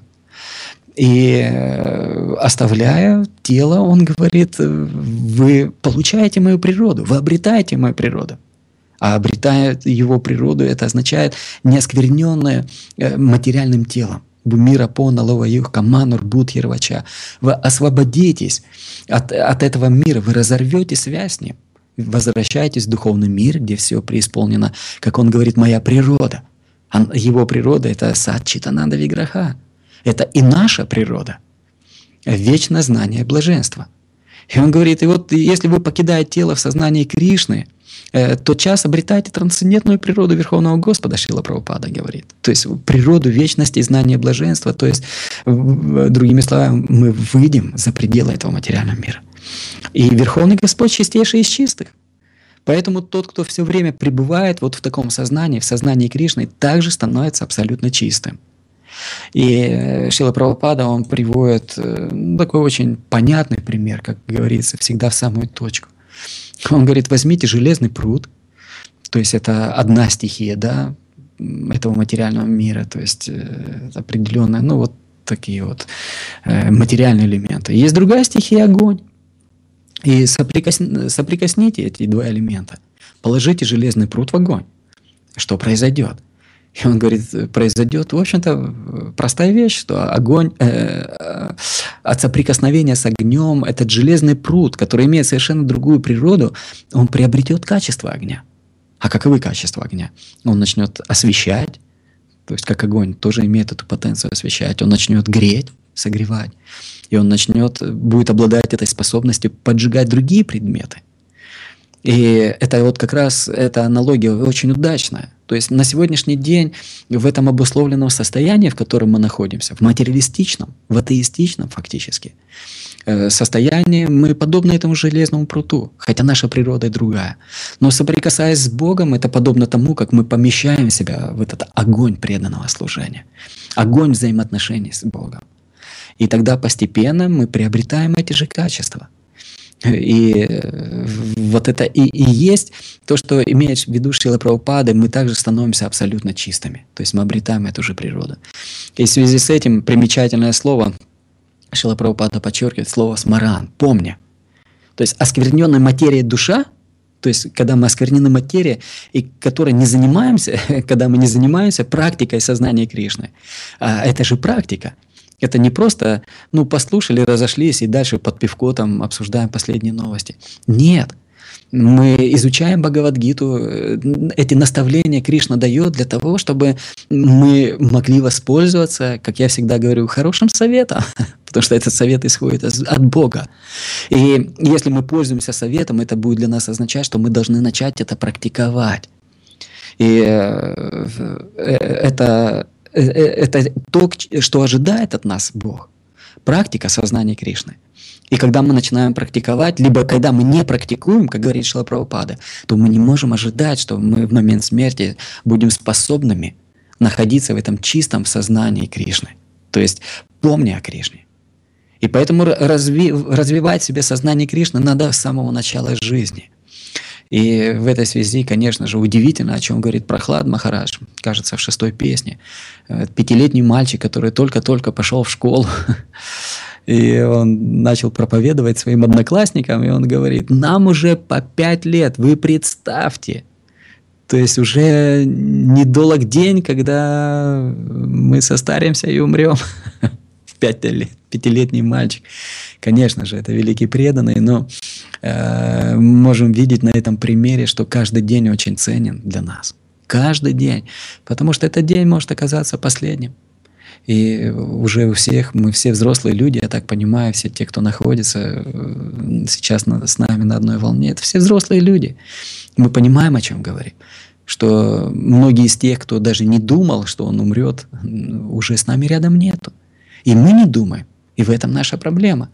И оставляя тело, он говорит, вы получаете мою природу, вы обретаете мою природу. А обретая его природу, это означает неоскверненное материальным телом. Бумира пона лова-юх каманур будхирвача. Вы освободитесь от, от этого мира, вы разорвете связь с ним. Возвращайтесь в духовный мир, где все преисполнено, как он говорит, моя природа. Его природа – это садчитананда виграха. Это и наша природа. Вечное знание блаженства. И он говорит, и вот если вы покидаете тело в сознании Кришны, тотчас обретаете трансцендентную природу Верховного Господа, Шрила Прабхупада говорит. То есть природу вечности и знания блаженства. То есть, другими словами, мы выйдем за пределы этого материального мира. И Верховный Господь чистейший из чистых. Поэтому тот, кто все время пребывает вот в таком сознании, в сознании Кришны, также становится абсолютно чистым. И Шрила Прабхупада, он приводит такой очень понятный пример, как говорится, всегда в самую точку. Он говорит, возьмите железный пруд, то есть это одна стихия, да, этого материального мира, то есть определенная, ну вот такие вот материальные элементы. Есть другая стихия – огонь. И соприкосн... соприкосните эти два элемента, положите железный пруд в огонь. Что произойдет? И он говорит, произойдет, в общем-то, простая вещь, что огонь, э, от соприкосновения с огнем, этот железный пруд, который имеет совершенно другую природу, он приобретет качество огня. А каковы качества огня? Он начнет освещать, то есть как огонь тоже имеет эту потенцию освещать, он начнет греть, согревать, и он начнет, будет обладать этой способностью поджигать другие предметы. И это вот как раз эта аналогия очень удачная. То есть на сегодняшний день в этом обусловленном состоянии, в котором мы находимся, в материалистичном, в атеистичном фактически состоянии, мы подобны этому железному пруту, хотя наша природа и другая. Но соприкасаясь с Богом, это подобно тому, как мы помещаем себя в этот огонь преданного служения, огонь взаимоотношений с Богом. И тогда постепенно мы приобретаем эти же качества. И вот это и, и есть то, что имеет в виду Шрила Прабхупада, мы также становимся абсолютно чистыми. То есть мы обретаем эту же природу. И в связи с этим примечательное слово, Шрила Прабхупада подчеркивает, слово «смаран», «помня». То есть оскверненная материя душа, то есть когда мы осквернены материей, и которой не занимаемся, когда мы не занимаемся практикой сознания Кришны, а это же практика. Это не просто, ну, послушали, разошлись и дальше под пивко там обсуждаем последние новости. Нет. Мы изучаем Бхагавад-гиту, эти наставления Кришна дает для того, чтобы мы могли воспользоваться, как я всегда говорю, хорошим советом, потому что этот совет исходит от Бога. И если мы пользуемся советом, это будет для нас означать, что мы должны начать это практиковать. И это... Это то, что ожидает от нас Бог. Практика сознания Кришны. И когда мы начинаем практиковать, либо когда мы не практикуем, как говорит Шрила Прабхупада, то мы не можем ожидать, что мы в момент смерти будем способными находиться в этом чистом сознании Кришны. То есть помня о Кришне. И поэтому разви, развивать в себе сознание Кришны надо с самого начала жизни. И в этой связи, конечно же, удивительно, о чем говорит Прахлад Махарадж, кажется, в шестой песне. Пятилетний мальчик, который только-только пошел в школу, и он начал проповедовать своим одноклассникам, и он говорит, нам уже по пять лет, вы представьте. То есть уже недолг день, когда мы состаримся и умрем. Пятилетний мальчик. Конечно же, это великий преданный, но э, можем видеть на этом примере, что каждый день очень ценен для нас. Каждый день. Потому что этот день может оказаться последним. И уже у всех, мы все взрослые люди, я так понимаю, все те, кто находится сейчас с нами на одной волне, это все взрослые люди. Мы понимаем, о чем говорим. Что многие из тех, кто даже не думал, что он умрет, уже с нами рядом нету. И мы не думаем. И в этом наша проблема.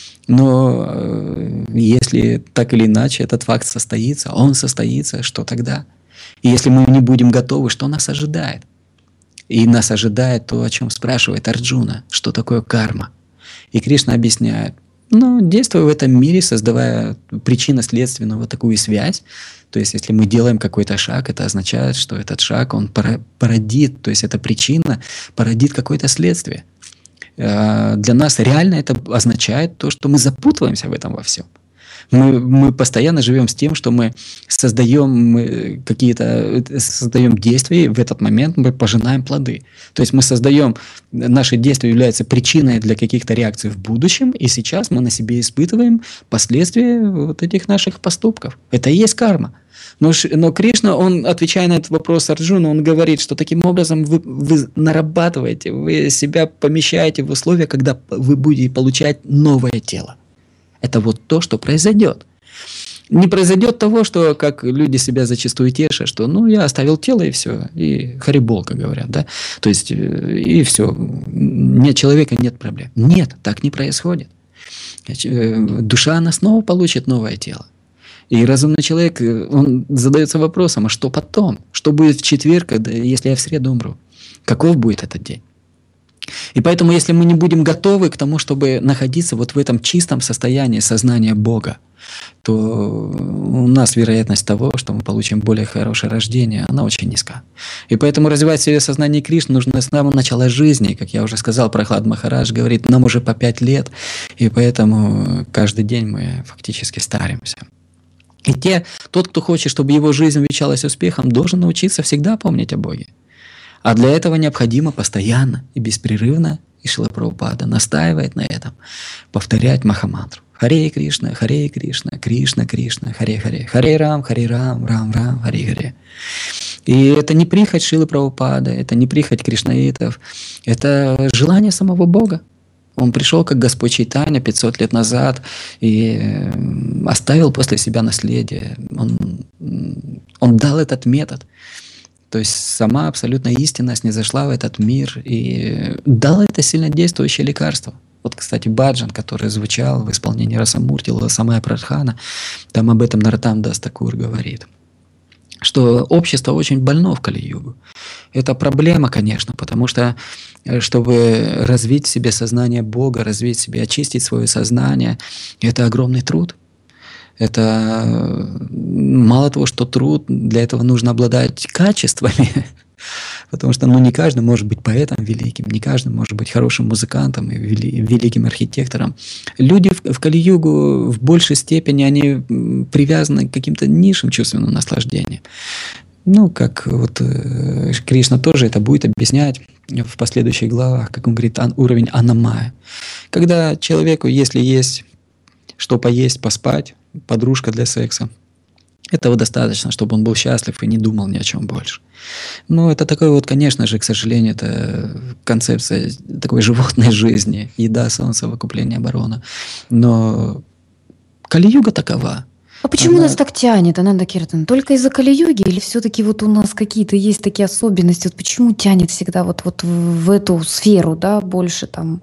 Но если так или иначе этот факт состоится, он состоится, что тогда? И если мы не будем готовы, что нас ожидает? И нас ожидает то, о чем спрашивает Арджуна, что такое карма. И Кришна объясняет, ну, действуя в этом мире, создавая причинно-следственную вот такую связь, то есть если мы делаем какой-то шаг, это означает, что этот шаг, он породит, то есть эта причина породит какое-то следствие. Для нас реально это означает то, что мы запутываемся в этом во всем. Мы, мы постоянно живем с тем, что мы создаем какие-то создаем действия, и в этот момент мы пожинаем плоды. То есть мы создаем, наши действия являются причиной для каких-то реакций в будущем, и сейчас мы на себе испытываем последствия вот этих наших поступков. Это и есть карма. Но, но Кришна, он, отвечая на этот вопрос Арджуна, он говорит, что таким образом вы, вы нарабатываете, вы себя помещаете в условия, когда вы будете получать новое тело. Это вот то, что произойдет. Не произойдет того, что, как люди себя зачастую тешат, что ну я оставил тело и все, и харибол, как говорят, да, то есть и все, нет человека, нет проблем. Нет, так не происходит. Душа, она снова получит новое тело. И разумный человек, он задается вопросом, а что потом? Что будет в четверг, когда, если я в среду умру? Каков будет этот день? И поэтому, если мы не будем готовы к тому, чтобы находиться вот в этом чистом состоянии сознания Бога, то у нас вероятность того, что мы получим более хорошее рождение, она очень низка. И поэтому развивать в себе сознание Кришны нужно с самого начала жизни. Как я уже сказал, Прахлад Махарадж говорит, нам уже по пять лет, и поэтому каждый день мы фактически старимся. И те, тот, кто хочет, чтобы его жизнь увенчалась успехом, должен научиться всегда помнить о Боге. А для этого необходимо постоянно и беспрерывно, и Шрила Прабхупада настаивает на этом, повторять Махамантру. Харе Кришна, Харе Кришна, Кришна Кришна, Харе Харе, Харе Рам, Харе Рам, Рам Рам, Харе Харе. И это не прихоть Шрилы Прабхупады, это не прихоть кришнаитов, это желание самого Бога. Он пришел как Господь Чайтанья пятьсот лет назад и оставил после себя наследие. Он, он дал этот метод. То есть сама абсолютная истинность снизошла в этот мир и дала это сильно действующее лекарство. Вот, кстати, баджан, который звучал в исполнении Расамурти Ласамая Прадхана, там об этом Нароттам Дас Такур говорит, что общество очень больно в Кали-югу. Это проблема, конечно, потому что, чтобы развить в себе сознание Бога, развить в себе, очистить свое сознание, это огромный труд. Это мало того, что труд, для этого нужно обладать качествами, потому что ну, не каждый может быть поэтом великим, не каждый может быть хорошим музыкантом и вели, великим архитектором. Люди в, в Кали-югу в большей степени они привязаны к каким-то низшим чувственным наслаждениям. Ну, как вот э, Кришна тоже это будет объяснять в последующих главах, как он говорит, ан, уровень анамая. Когда человеку, если есть что поесть, поспать, подружка для секса, этого достаточно, чтобы он был счастлив и не думал ни о чем больше. Ну, это такое вот, конечно же, к сожалению, это концепция такой животной жизни, еда, солнце, совокупление, оборона. Но Кали-юга такова. А почему Она... нас так тянет, Ананда Киртан? Только из-за Кали-юги или все-таки вот у нас какие-то есть такие особенности? Вот почему тянет всегда вот, вот в эту сферу, да, больше там,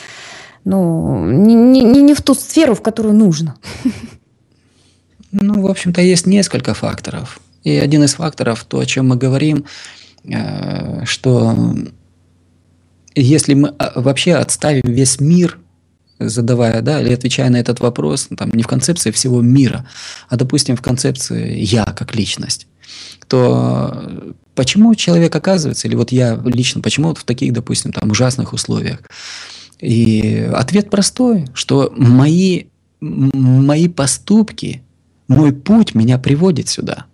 ну, не, не, не в ту сферу, в которую нужно? Ну, в общем-то, есть несколько факторов. И один из факторов, то, о чем мы говорим, что если мы вообще отставим весь мир, задавая, да, или отвечая на этот вопрос, там, не в концепции всего мира, а, допустим, в концепции «я» как личность, то почему человек оказывается, или вот я лично, почему вот в таких, допустим, там, ужасных условиях? И ответ простой, что мои, мои поступки, мой путь меня приводит сюда.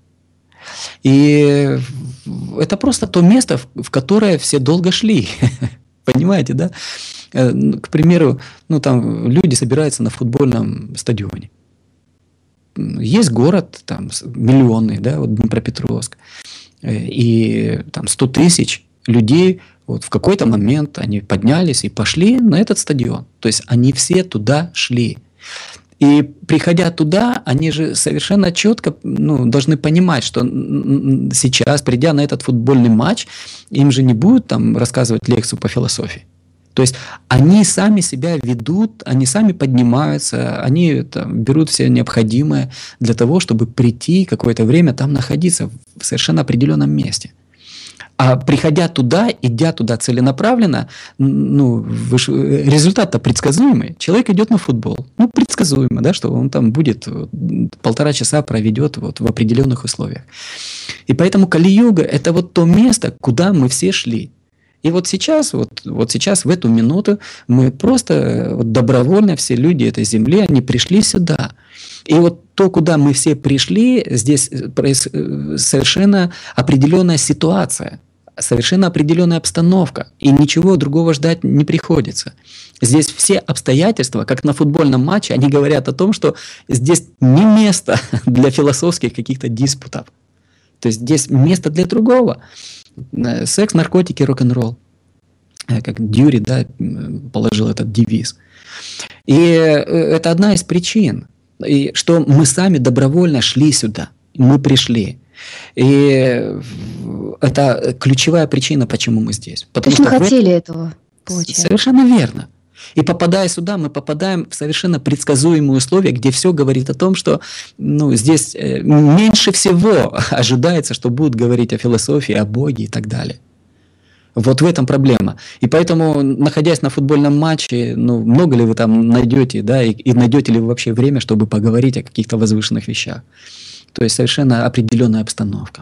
И это просто то место, в которое все долго шли. Понимаете, да? К примеру, ну, там люди собираются на футбольном стадионе. Есть город там, миллионный, да, вот Днепропетровск. И там сто тысяч людей Вот в какой-то момент они поднялись и пошли на этот стадион. То есть они все туда шли. И приходя туда, они же совершенно четко ну, должны понимать, что сейчас, придя на этот футбольный матч, им же не будут там рассказывать лекцию по философии. То есть они сами себя ведут, они сами поднимаются, они там, берут все необходимое для того, чтобы прийти какое-то время там находиться в совершенно определенном месте. А приходя туда, идя туда целенаправленно, ну, результат-то предсказуемый. Человек идет на футбол. Ну, предсказуемо, да, что он там будет полтора часа проведет вот в определенных условиях. И поэтому Кали-юга – это вот то место, куда мы все шли. И вот сейчас, вот, вот сейчас, в эту минуту, мы просто вот добровольно, все люди этой земли, они пришли сюда. И вот то, куда мы все пришли, здесь совершенно определенная ситуация. Совершенно определенная обстановка, и ничего другого ждать не приходится. Здесь все обстоятельства, как на футбольном матче, они говорят о том, что здесь не место для философских каких-то диспутов. То есть здесь место для другого. Секс, наркотики, рок-н-ролл. Как Дьюри, да, положил этот девиз. И это одна из причин, и что мы сами добровольно шли сюда. Мы пришли. И это ключевая причина, почему мы здесь. Потому То есть что мы хотели этого, получается. Совершенно верно. И попадая сюда, мы попадаем в совершенно предсказуемые условия, где все говорит о том, что ну, здесь меньше всего ожидается, что будут говорить о философии, о Боге и так далее. Вот в этом проблема. И поэтому, находясь на футбольном матче, ну, много ли вы там найдете, да, и, и найдете ли вы вообще время, чтобы поговорить о каких-то возвышенных вещах. То есть совершенно определенная обстановка.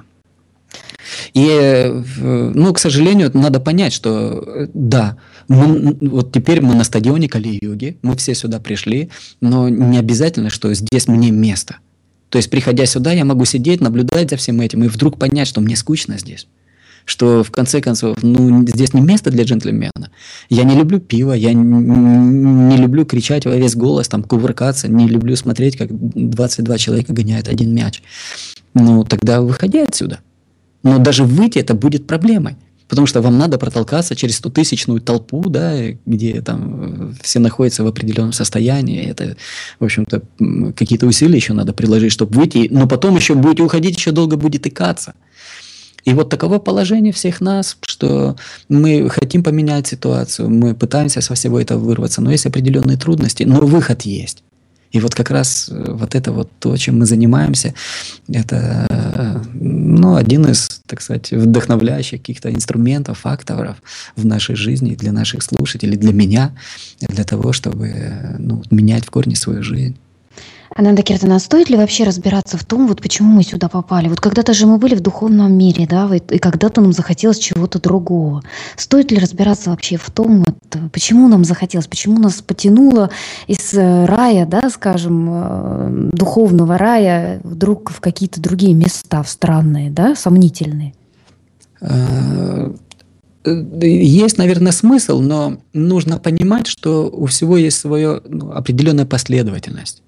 И, ну, к сожалению, надо понять, что да, мы, вот теперь мы на стадионе Кали-юги, мы все сюда пришли, но не обязательно, что здесь мне место. То есть, приходя сюда, я могу сидеть, наблюдать за всем этим и вдруг понять, что мне скучно здесь. Что, в конце концов, ну, здесь не место для джентльмена. Я не люблю пиво, я не, не люблю кричать во весь голос, там, кувыркаться, не люблю смотреть, как двадцать два человека гоняют один мяч. Ну, тогда выходи отсюда. Но даже выйти это будет проблемой. Потому что вам надо протолкаться через стотысячную толпу, да, где там все находятся в определенном состоянии. Это, в общем-то, какие-то усилия еще надо приложить, чтобы выйти. Но потом еще будете уходить, еще долго будет икаться. И вот таково положение всех нас, что мы хотим поменять ситуацию, мы пытаемся со всего этого вырваться, но есть определенные трудности, но выход есть. И вот как раз вот это вот то, чем мы занимаемся, это ну, один из, так сказать, вдохновляющих каких-то инструментов, факторов в нашей жизни, для наших слушателей, для меня, для того, чтобы ну, менять в корне свою жизнь. Ананда Киртана, стоит ли вообще разбираться в том, вот почему мы сюда попали? Вот когда-то же мы были в духовном мире, да, и когда-то нам захотелось чего-то другого. Стоит ли разбираться вообще в том, вот, почему нам захотелось, почему нас потянуло из рая, да, скажем, духовного рая вдруг в какие-то другие места, в странные, да, сомнительные? Есть, наверное, смысл, но нужно понимать, что у всего есть своя ну, определенная последовательность.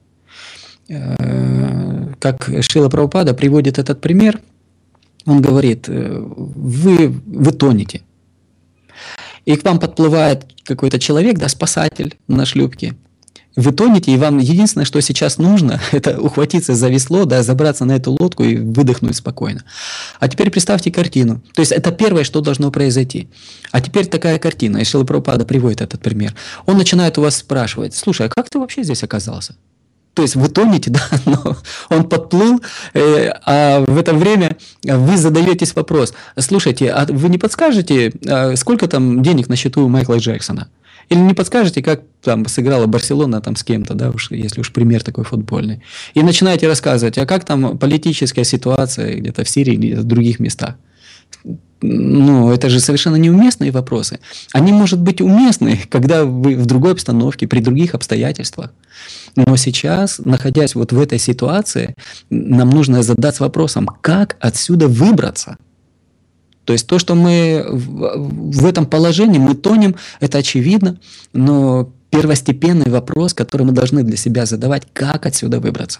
Как Шрила Прабхупада приводит этот пример, он говорит, вы, вы тонете. И к вам подплывает какой-то человек, да, спасатель на шлюпке. Вы тонете, и вам единственное, что сейчас нужно, это ухватиться за весло, да, забраться на эту лодку и выдохнуть спокойно. А теперь представьте картину. То есть это первое, что должно произойти. А теперь такая картина, и Шрила Прабхупада приводит этот пример. Он начинает у вас спрашивать, слушай, а как ты вообще здесь оказался? То есть вы тонете, да, но он подплыл, э, а в это время вы задаетесь вопрос, слушайте, а вы не подскажете, а сколько там денег на счету у Майкла Джексона? Или не подскажете, как там сыграла Барселона там с кем-то, да, уж, если уж пример такой футбольный. И начинаете рассказывать, а как там политическая ситуация где-то в Сирии или в других местах. Ну, это же совершенно неуместные вопросы. Они, может быть, уместны, когда вы в другой обстановке, при других обстоятельствах. Но сейчас, находясь вот в этой ситуации, нам нужно задаться вопросом, как отсюда выбраться. То есть то, что мы в, в этом положении, мы тонем, это очевидно, но первостепенный вопрос, который мы должны для себя задавать, как отсюда выбраться.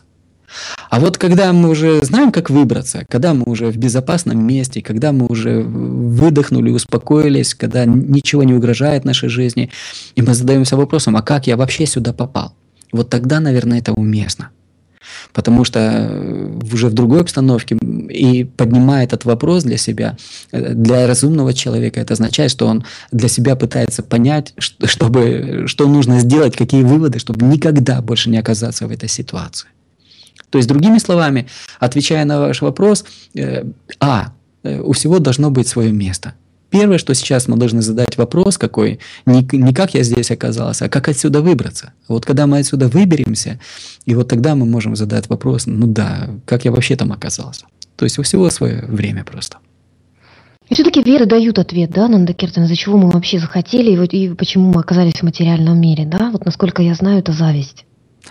А вот когда мы уже знаем, как выбраться, когда мы уже в безопасном месте, когда мы уже выдохнули, успокоились, когда ничего не угрожает нашей жизни, и мы задаемся вопросом, а как я вообще сюда попал? Вот тогда, наверное, это уместно. Потому что уже в другой обстановке и поднимая этот вопрос для себя, для разумного человека, это означает, что он для себя пытается понять, чтобы, что нужно сделать, какие выводы, чтобы никогда больше не оказаться в этой ситуации. То есть, другими словами, отвечая на ваш вопрос, э, а, у всего должно быть свое место. Первое, что сейчас мы должны задать вопрос какой, не, не как я здесь оказался, а как отсюда выбраться. Вот когда мы отсюда выберемся, и вот тогда мы можем задать вопрос, ну да, как я вообще там оказался. То есть у всего свое время просто. И все-таки веры дают ответ, да, Нанда Киртан, из-за чего мы вообще захотели, и, вот, и почему мы оказались в материальном мире, да? Вот насколько я знаю, это зависть.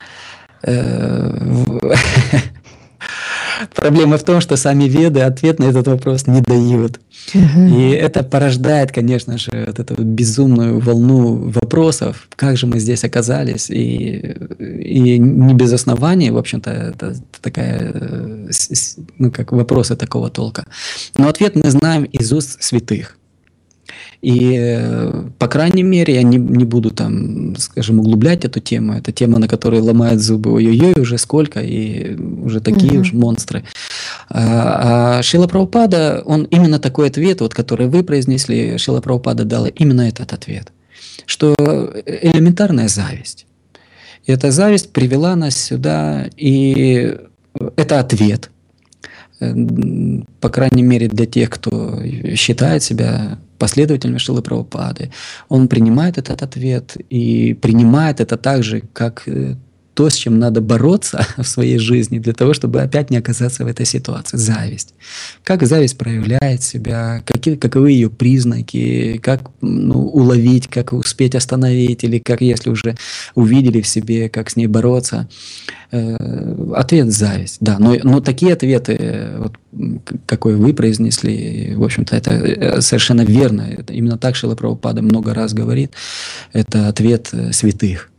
Проблема в том, что сами веды ответ на этот вопрос не дают. Мгм. И это порождает, конечно же, вот эту безумную волну вопросов, как же мы здесь оказались, и, и не без оснований, в общем-то, это такая, э, с- с- ну, как вопросы такого толка. Но ответ мы знаем из уст святых. И, э, по крайней мере, я не, не буду там, скажем, углублять эту тему. Это тема, на которой ломают зубы. Ой-ой-ой, уже сколько, и уже такие Мгм. уж монстры. А, а Шрила Прабхупада, он именно такой ответ, вот, который вы произнесли, Шрила Прабхупада дала именно этот ответ. Что элементарная зависть. И эта зависть привела нас сюда, и это ответ. М, По крайней мере, для тех, кто считает себя последователями Шрилы Прабхупады, он принимает этот ответ и принимает это так же, как э, то, с чем надо бороться в своей жизни для того, чтобы опять не оказаться в этой ситуации. Зависть. Как зависть проявляет себя, какие, каковы ее признаки, как ну, уловить, как успеть остановить, или как, если уже увидели в себе, как с ней бороться. Э, Ответ – зависть, да. Но, но такие ответы, э, вот, м, к- какой вы произнесли, в общем-то, это э, совершенно верно. Это именно так Шрила Прабхупада много раз говорит. Это ответ э, святых.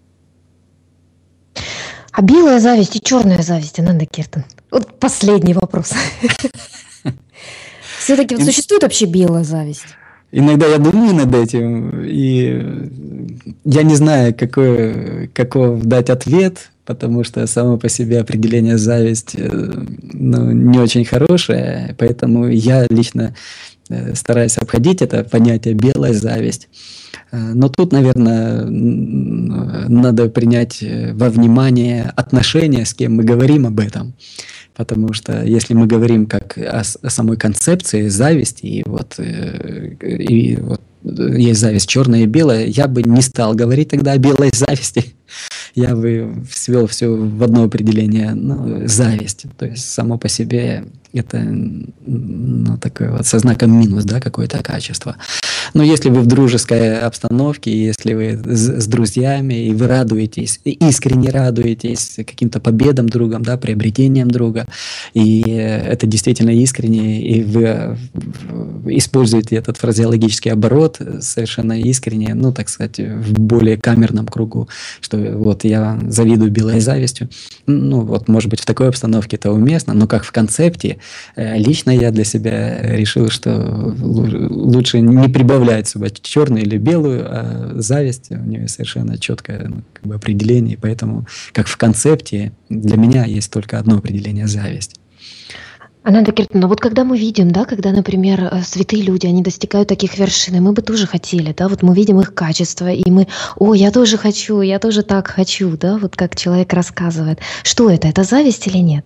А белая зависть и черная зависть, Нанда Киртан. Вот последний вопрос. Все-таки вот Ин- существует вообще белая зависть? Иногда я думаю над этим, и э, я не знаю, какой, каков дать ответ, потому что само по себе определение зависть э, ну, не очень хорошее, поэтому я лично э, стараюсь обходить это понятие белая зависть. Э, Но тут, наверное, надо принять э, во внимание отношения, с кем мы говорим об этом. Потому что если мы говорим как о, с- о самой концепции зависти, и вот, э, и вот э, есть зависть черная и белая, я бы не стал говорить тогда о белой зависти. Я бы свел все в одно определение, ну, зависть. То есть само по себе это м, ну, такое вот со знаком минус, да, какое-то качество. Но если вы в дружеской обстановке, если вы с, с друзьями, и вы радуетесь, и искренне радуетесь каким-то победам друга, да, приобретениям друга, и э, это действительно искренне, и вы э, в- используете этот фразеологический оборот э, совершенно искренне, ну, так сказать, в более камерном кругу, что вот я завидую белой завистью. Ну, вот, может быть, в такой обстановке это уместно, но как в концепте, э, лично я для себя решил, что лу- лучше не прибавлять сюда черную или белую, а зависть у нее совершенно четкое ну, как бы определение, и поэтому, как в концепте, для меня есть только одно определение – зависть. Ананда Киртана, вот когда мы видим, да, когда, например, э, святые люди, они достигают таких вершин, и мы бы тоже хотели, да, вот мы видим их качество, и мы, о, я тоже хочу, я тоже так хочу, да, вот как человек рассказывает. Что это? Это зависть или нет?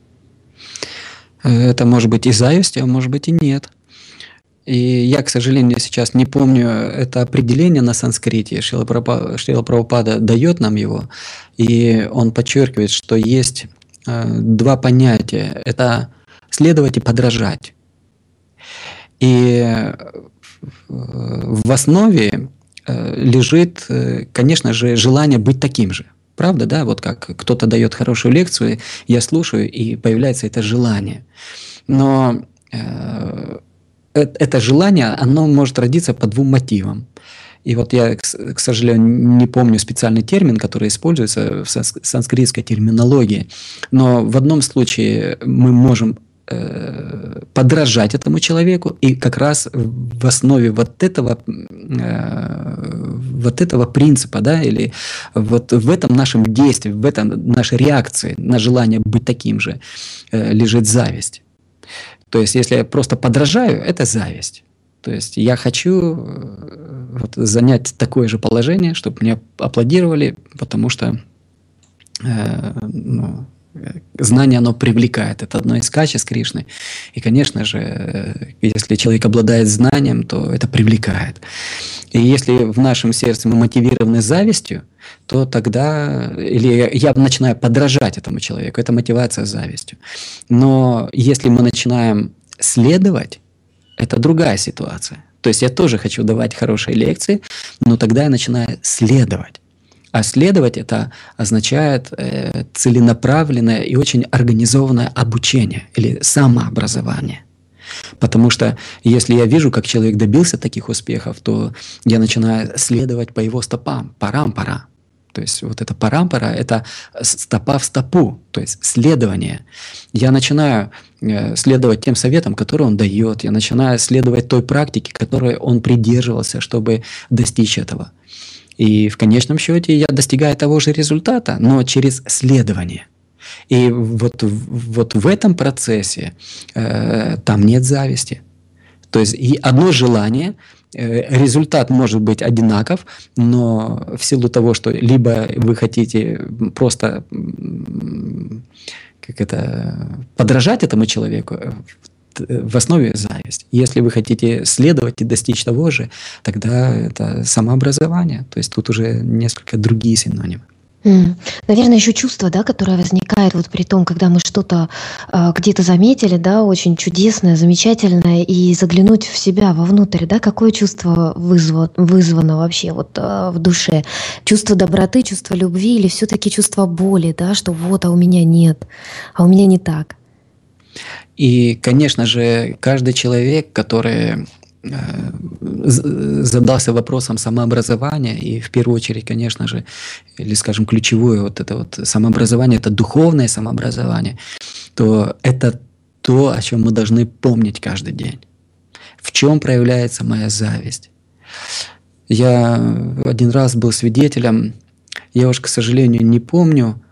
Это может быть и зависть, а может быть и нет. И я, к сожалению, сейчас не помню это определение на санскрите. Шрила Прабхупада, Шрила Прабхупада дает нам его, и он подчеркивает, что есть э, два понятия. Это следовать и подражать. И э, в основе э, лежит, э, конечно же, желание быть таким же. Правда, да? Вот как кто-то дает хорошую лекцию, я слушаю, и появляется это желание. Но э, э- это желание, оно может родиться по двум мотивам. И вот я, к к сожалению, не помню специальный термин, который используется в санс- санскритской терминологии, но в одном случае мы можем э, подражать этому человеку, и как раз в основе вот этого, э, вот этого принципа, да, или вот в этом нашем действии, в этом нашей реакции на желание быть таким же э, лежит зависть. То есть, если я просто подражаю, это зависть. То есть, я хочу э, вот, занять такое же положение, чтобы мне аплодировали, потому что э, ну, знание, оно привлекает. Это одно из качеств Кришны. И, конечно же, э, если человек обладает знанием, то это привлекает. И если в нашем сердце мы мотивированы завистью, то тогда, или я начинаю подражать этому человеку, это мотивация завистью. Но если мы начинаем следовать, это другая ситуация. То есть я тоже хочу давать хорошие лекции, но тогда я начинаю следовать. А следовать это означает э, целенаправленное и очень организованное обучение или самообразование. Потому что если я вижу, как человек добился таких успехов, то я начинаю следовать по его стопам, парампара. То есть вот это парампара – это стопа в стопу, то есть следование. Я начинаю э, следовать тем советам, которые он дает, я начинаю следовать той практике, которой он придерживался, чтобы достичь этого. И в конечном счете я достигаю того же результата, но через следование. И вот, вот в этом процессе э, там нет зависти. То есть и одно желание, э, результат может быть одинаков, но в силу того, что либо вы хотите просто м, как это, подражать этому человеку, в основе зависть. Если вы хотите следовать и достичь того же, тогда это самообразование. То есть тут уже несколько другие синонимы. М. Наверное, еще чувство, да, которое возникает вот при том, когда мы что-то а, где-то заметили, да, очень чудесное, замечательное, и заглянуть в себя вовнутрь, да, какое чувство вызвано, вызвано вообще вот а, в душе? Чувство доброты, чувство любви или все-таки чувство боли, да, что вот, а у меня нет, а у меня не так? И, конечно же, каждый человек, который э, з- задался вопросом самообразования, и в первую очередь, конечно же, или, скажем, ключевое вот это вот самообразование, это духовное самообразование, то это то, о чем мы должны помнить каждый день. В чем проявляется моя зависть? Я один раз был свидетелем, я уж, к сожалению, не помню,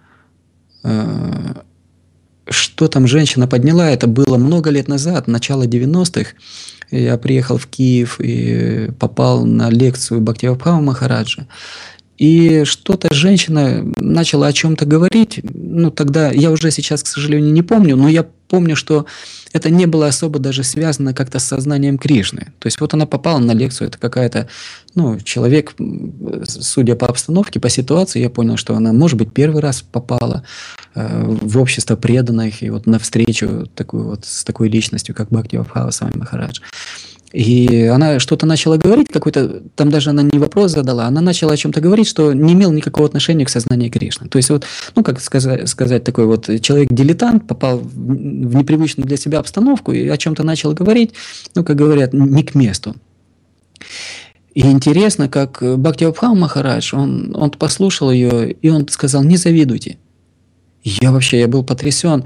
э, что там женщина подняла, это было много лет назад, начало девяностых. Я приехал в Киев и попал на лекцию Бхактивидхана Махараджа. И что-то женщина начала о чем-то говорить. Ну, тогда я уже сейчас, к сожалению, не помню, но я помню, что это не было особо даже связано как-то с сознанием Кришны. То есть вот она попала на лекцию, это какая-то, ну, человек, судя по обстановке, по ситуации, я понял, что она, может быть, первый раз попала э, в общество преданных и вот на встречу такую вот с такой личностью, как Бхактивидхана Свами Махарадж. И она что-то начала говорить, какой-то, там даже она не вопрос задала, она начала о чем-то говорить, что не имел никакого отношения к сознанию Кришны. То есть вот, ну как сказать, сказать такой вот человек-дилетант попал в непривычную для себя обстановку и о чем-то начал говорить, ну как говорят, не к месту. И интересно, как Бхактивидхана Махарадж, он, он послушал ее, и он сказал: не завидуйте. Я вообще, я был потрясен,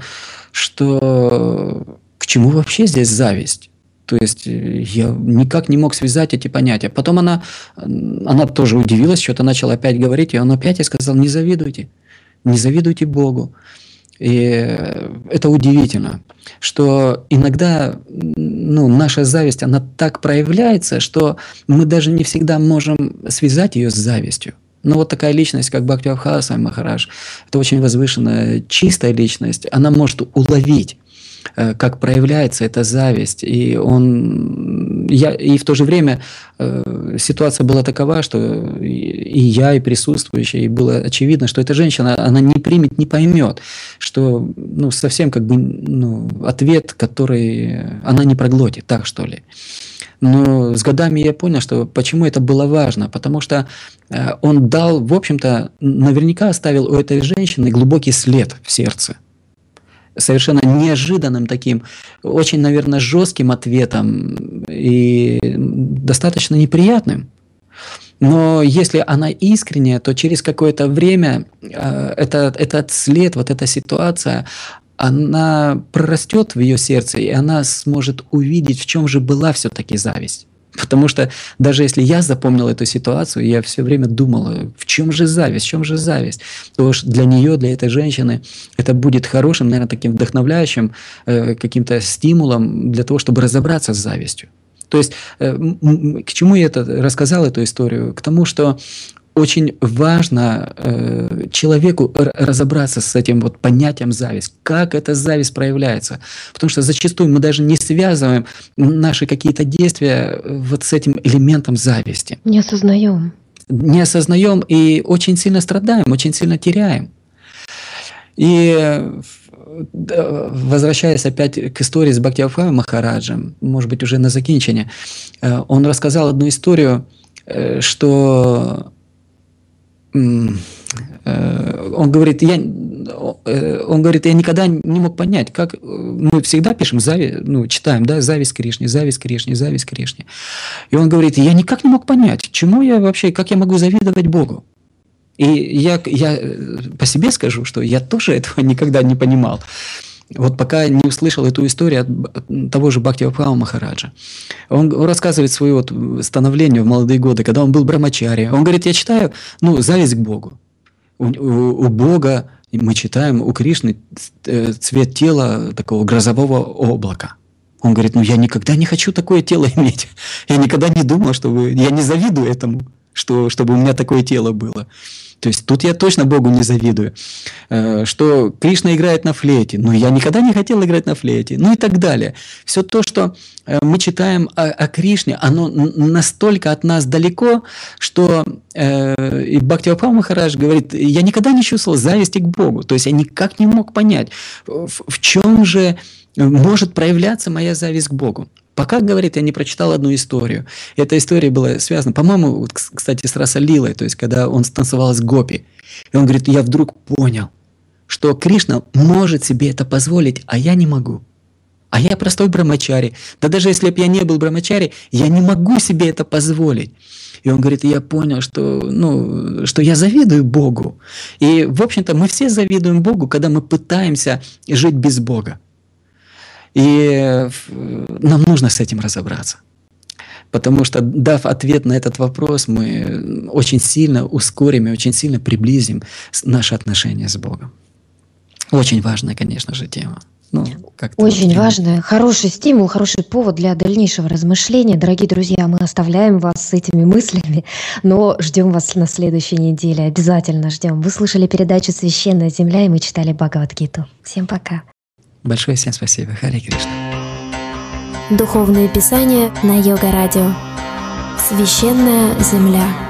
что к чему вообще здесь зависть? То есть я никак не мог связать эти понятия. Потом она, она тоже удивилась, что-то начала опять говорить, и он опять ей сказал: не завидуйте, не завидуйте Богу. И это удивительно, что иногда, ну, наша зависть, она так проявляется, что мы даже не всегда можем связать ее с завистью. Но вот такая личность, как Бхактивидхана Свами Махарадж, это очень возвышенная, чистая личность, она может уловить, как проявляется эта зависть. И, он, я, и в то же время э, ситуация была такова, что и, и я, и присутствующие, и было очевидно, что эта женщина, она не примет, не поймет, что, ну, совсем как бы, ну, ответ, который она не проглотит, так что ли. Но с годами я понял, что почему это было важно, потому что э, он дал, в общем-то, наверняка оставил у этой женщины глубокий след в сердце. Совершенно неожиданным таким, очень, наверное, жестким ответом и достаточно неприятным. Но если она искренняя, то через какое-то время э, это, этот след, вот эта ситуация, она прорастет в ее сердце, и она сможет увидеть, в чем же была все-таки зависть. Потому что даже если я запомнил эту ситуацию, я все время думал, в чем же зависть, в чем же зависть. То что для нее, для этой женщины, это будет хорошим, наверное, таким вдохновляющим э, каким-то стимулом для того, чтобы разобраться с завистью. То есть э, к чему я это рассказал, эту историю? К тому, что очень важно э, человеку разобраться с этим вот понятием зависть. Как эта зависть проявляется? Потому что зачастую мы даже не связываем наши какие-то действия вот с этим элементом зависти. Не осознаем. Не осознаем и очень сильно страдаем, очень сильно теряем. И возвращаясь опять к истории с Бхактивайбхавом Махараджем, может быть, уже на закінчення, он рассказал одну историю, что он говорит, я, он говорит, я никогда не мог понять, как мы всегда пишем, зависть, ну, читаем, да, зависть Кришне, зависть Кришне, зависть Кришне. И он говорит, я никак не мог понять, чему я вообще, как я могу завидовать Богу. И я, я по себе скажу, что я тоже этого никогда не понимал. Вот пока не услышал эту историю от того же Бхактивайбхава Махараджа. Он рассказывает свое вот становление в молодые годы, когда он был брамачари. Он говорит, я читаю, ну, зависть к Богу. У, у, у Бога, мы читаем, у Кришны цвет тела такого грозового облака. Он говорит, ну, я никогда не хочу такое тело иметь. Я никогда не думал, чтобы... Я не завидую этому, что, чтобы у меня такое тело было. То есть тут я точно Богу не завидую. Что Кришна играет на флейте, но я никогда не хотел играть на флейте, ну и так далее. Все то, что мы читаем о, о Кришне, оно настолько от нас далеко, что э, и Бхактивайбхава Махарадж говорит, я никогда не чувствовал зависти к Богу. То есть я никак не мог понять, в, в чем же может проявляться моя зависть к Богу. Пока, говорит, я не прочитал одну историю. Эта история была связана, по-моему, вот, кстати, с Раса-лилой, то есть когда он станцевал с гопи. И он говорит, я вдруг понял, что Кришна может себе это позволить, а я не могу. А я простой брамачари. Да даже если бы я не был брамачари, я не могу себе это позволить. И он говорит, я понял, что, ну, что я завидую Богу. И, в общем-то, мы все завидуем Богу, когда мы пытаемся жить без Бога. И нам нужно с этим разобраться. Потому что, дав ответ на этот вопрос, мы очень сильно ускорим и очень сильно приблизим наши отношения с Богом. Очень важная, конечно же, тема. Ну, очень вот, важная, хороший стимул, хороший повод для дальнейшего размышления. Дорогие друзья, мы оставляем вас с этими мыслями, но ждем вас на следующей неделе. Обязательно ждем. Вы слышали передачу «Священная земля», и мы читали Бхагавад-гиту. Всем пока. Большое всем спасибо. Харе Кришна. Духовные писания на Йога Радио. Священная земля.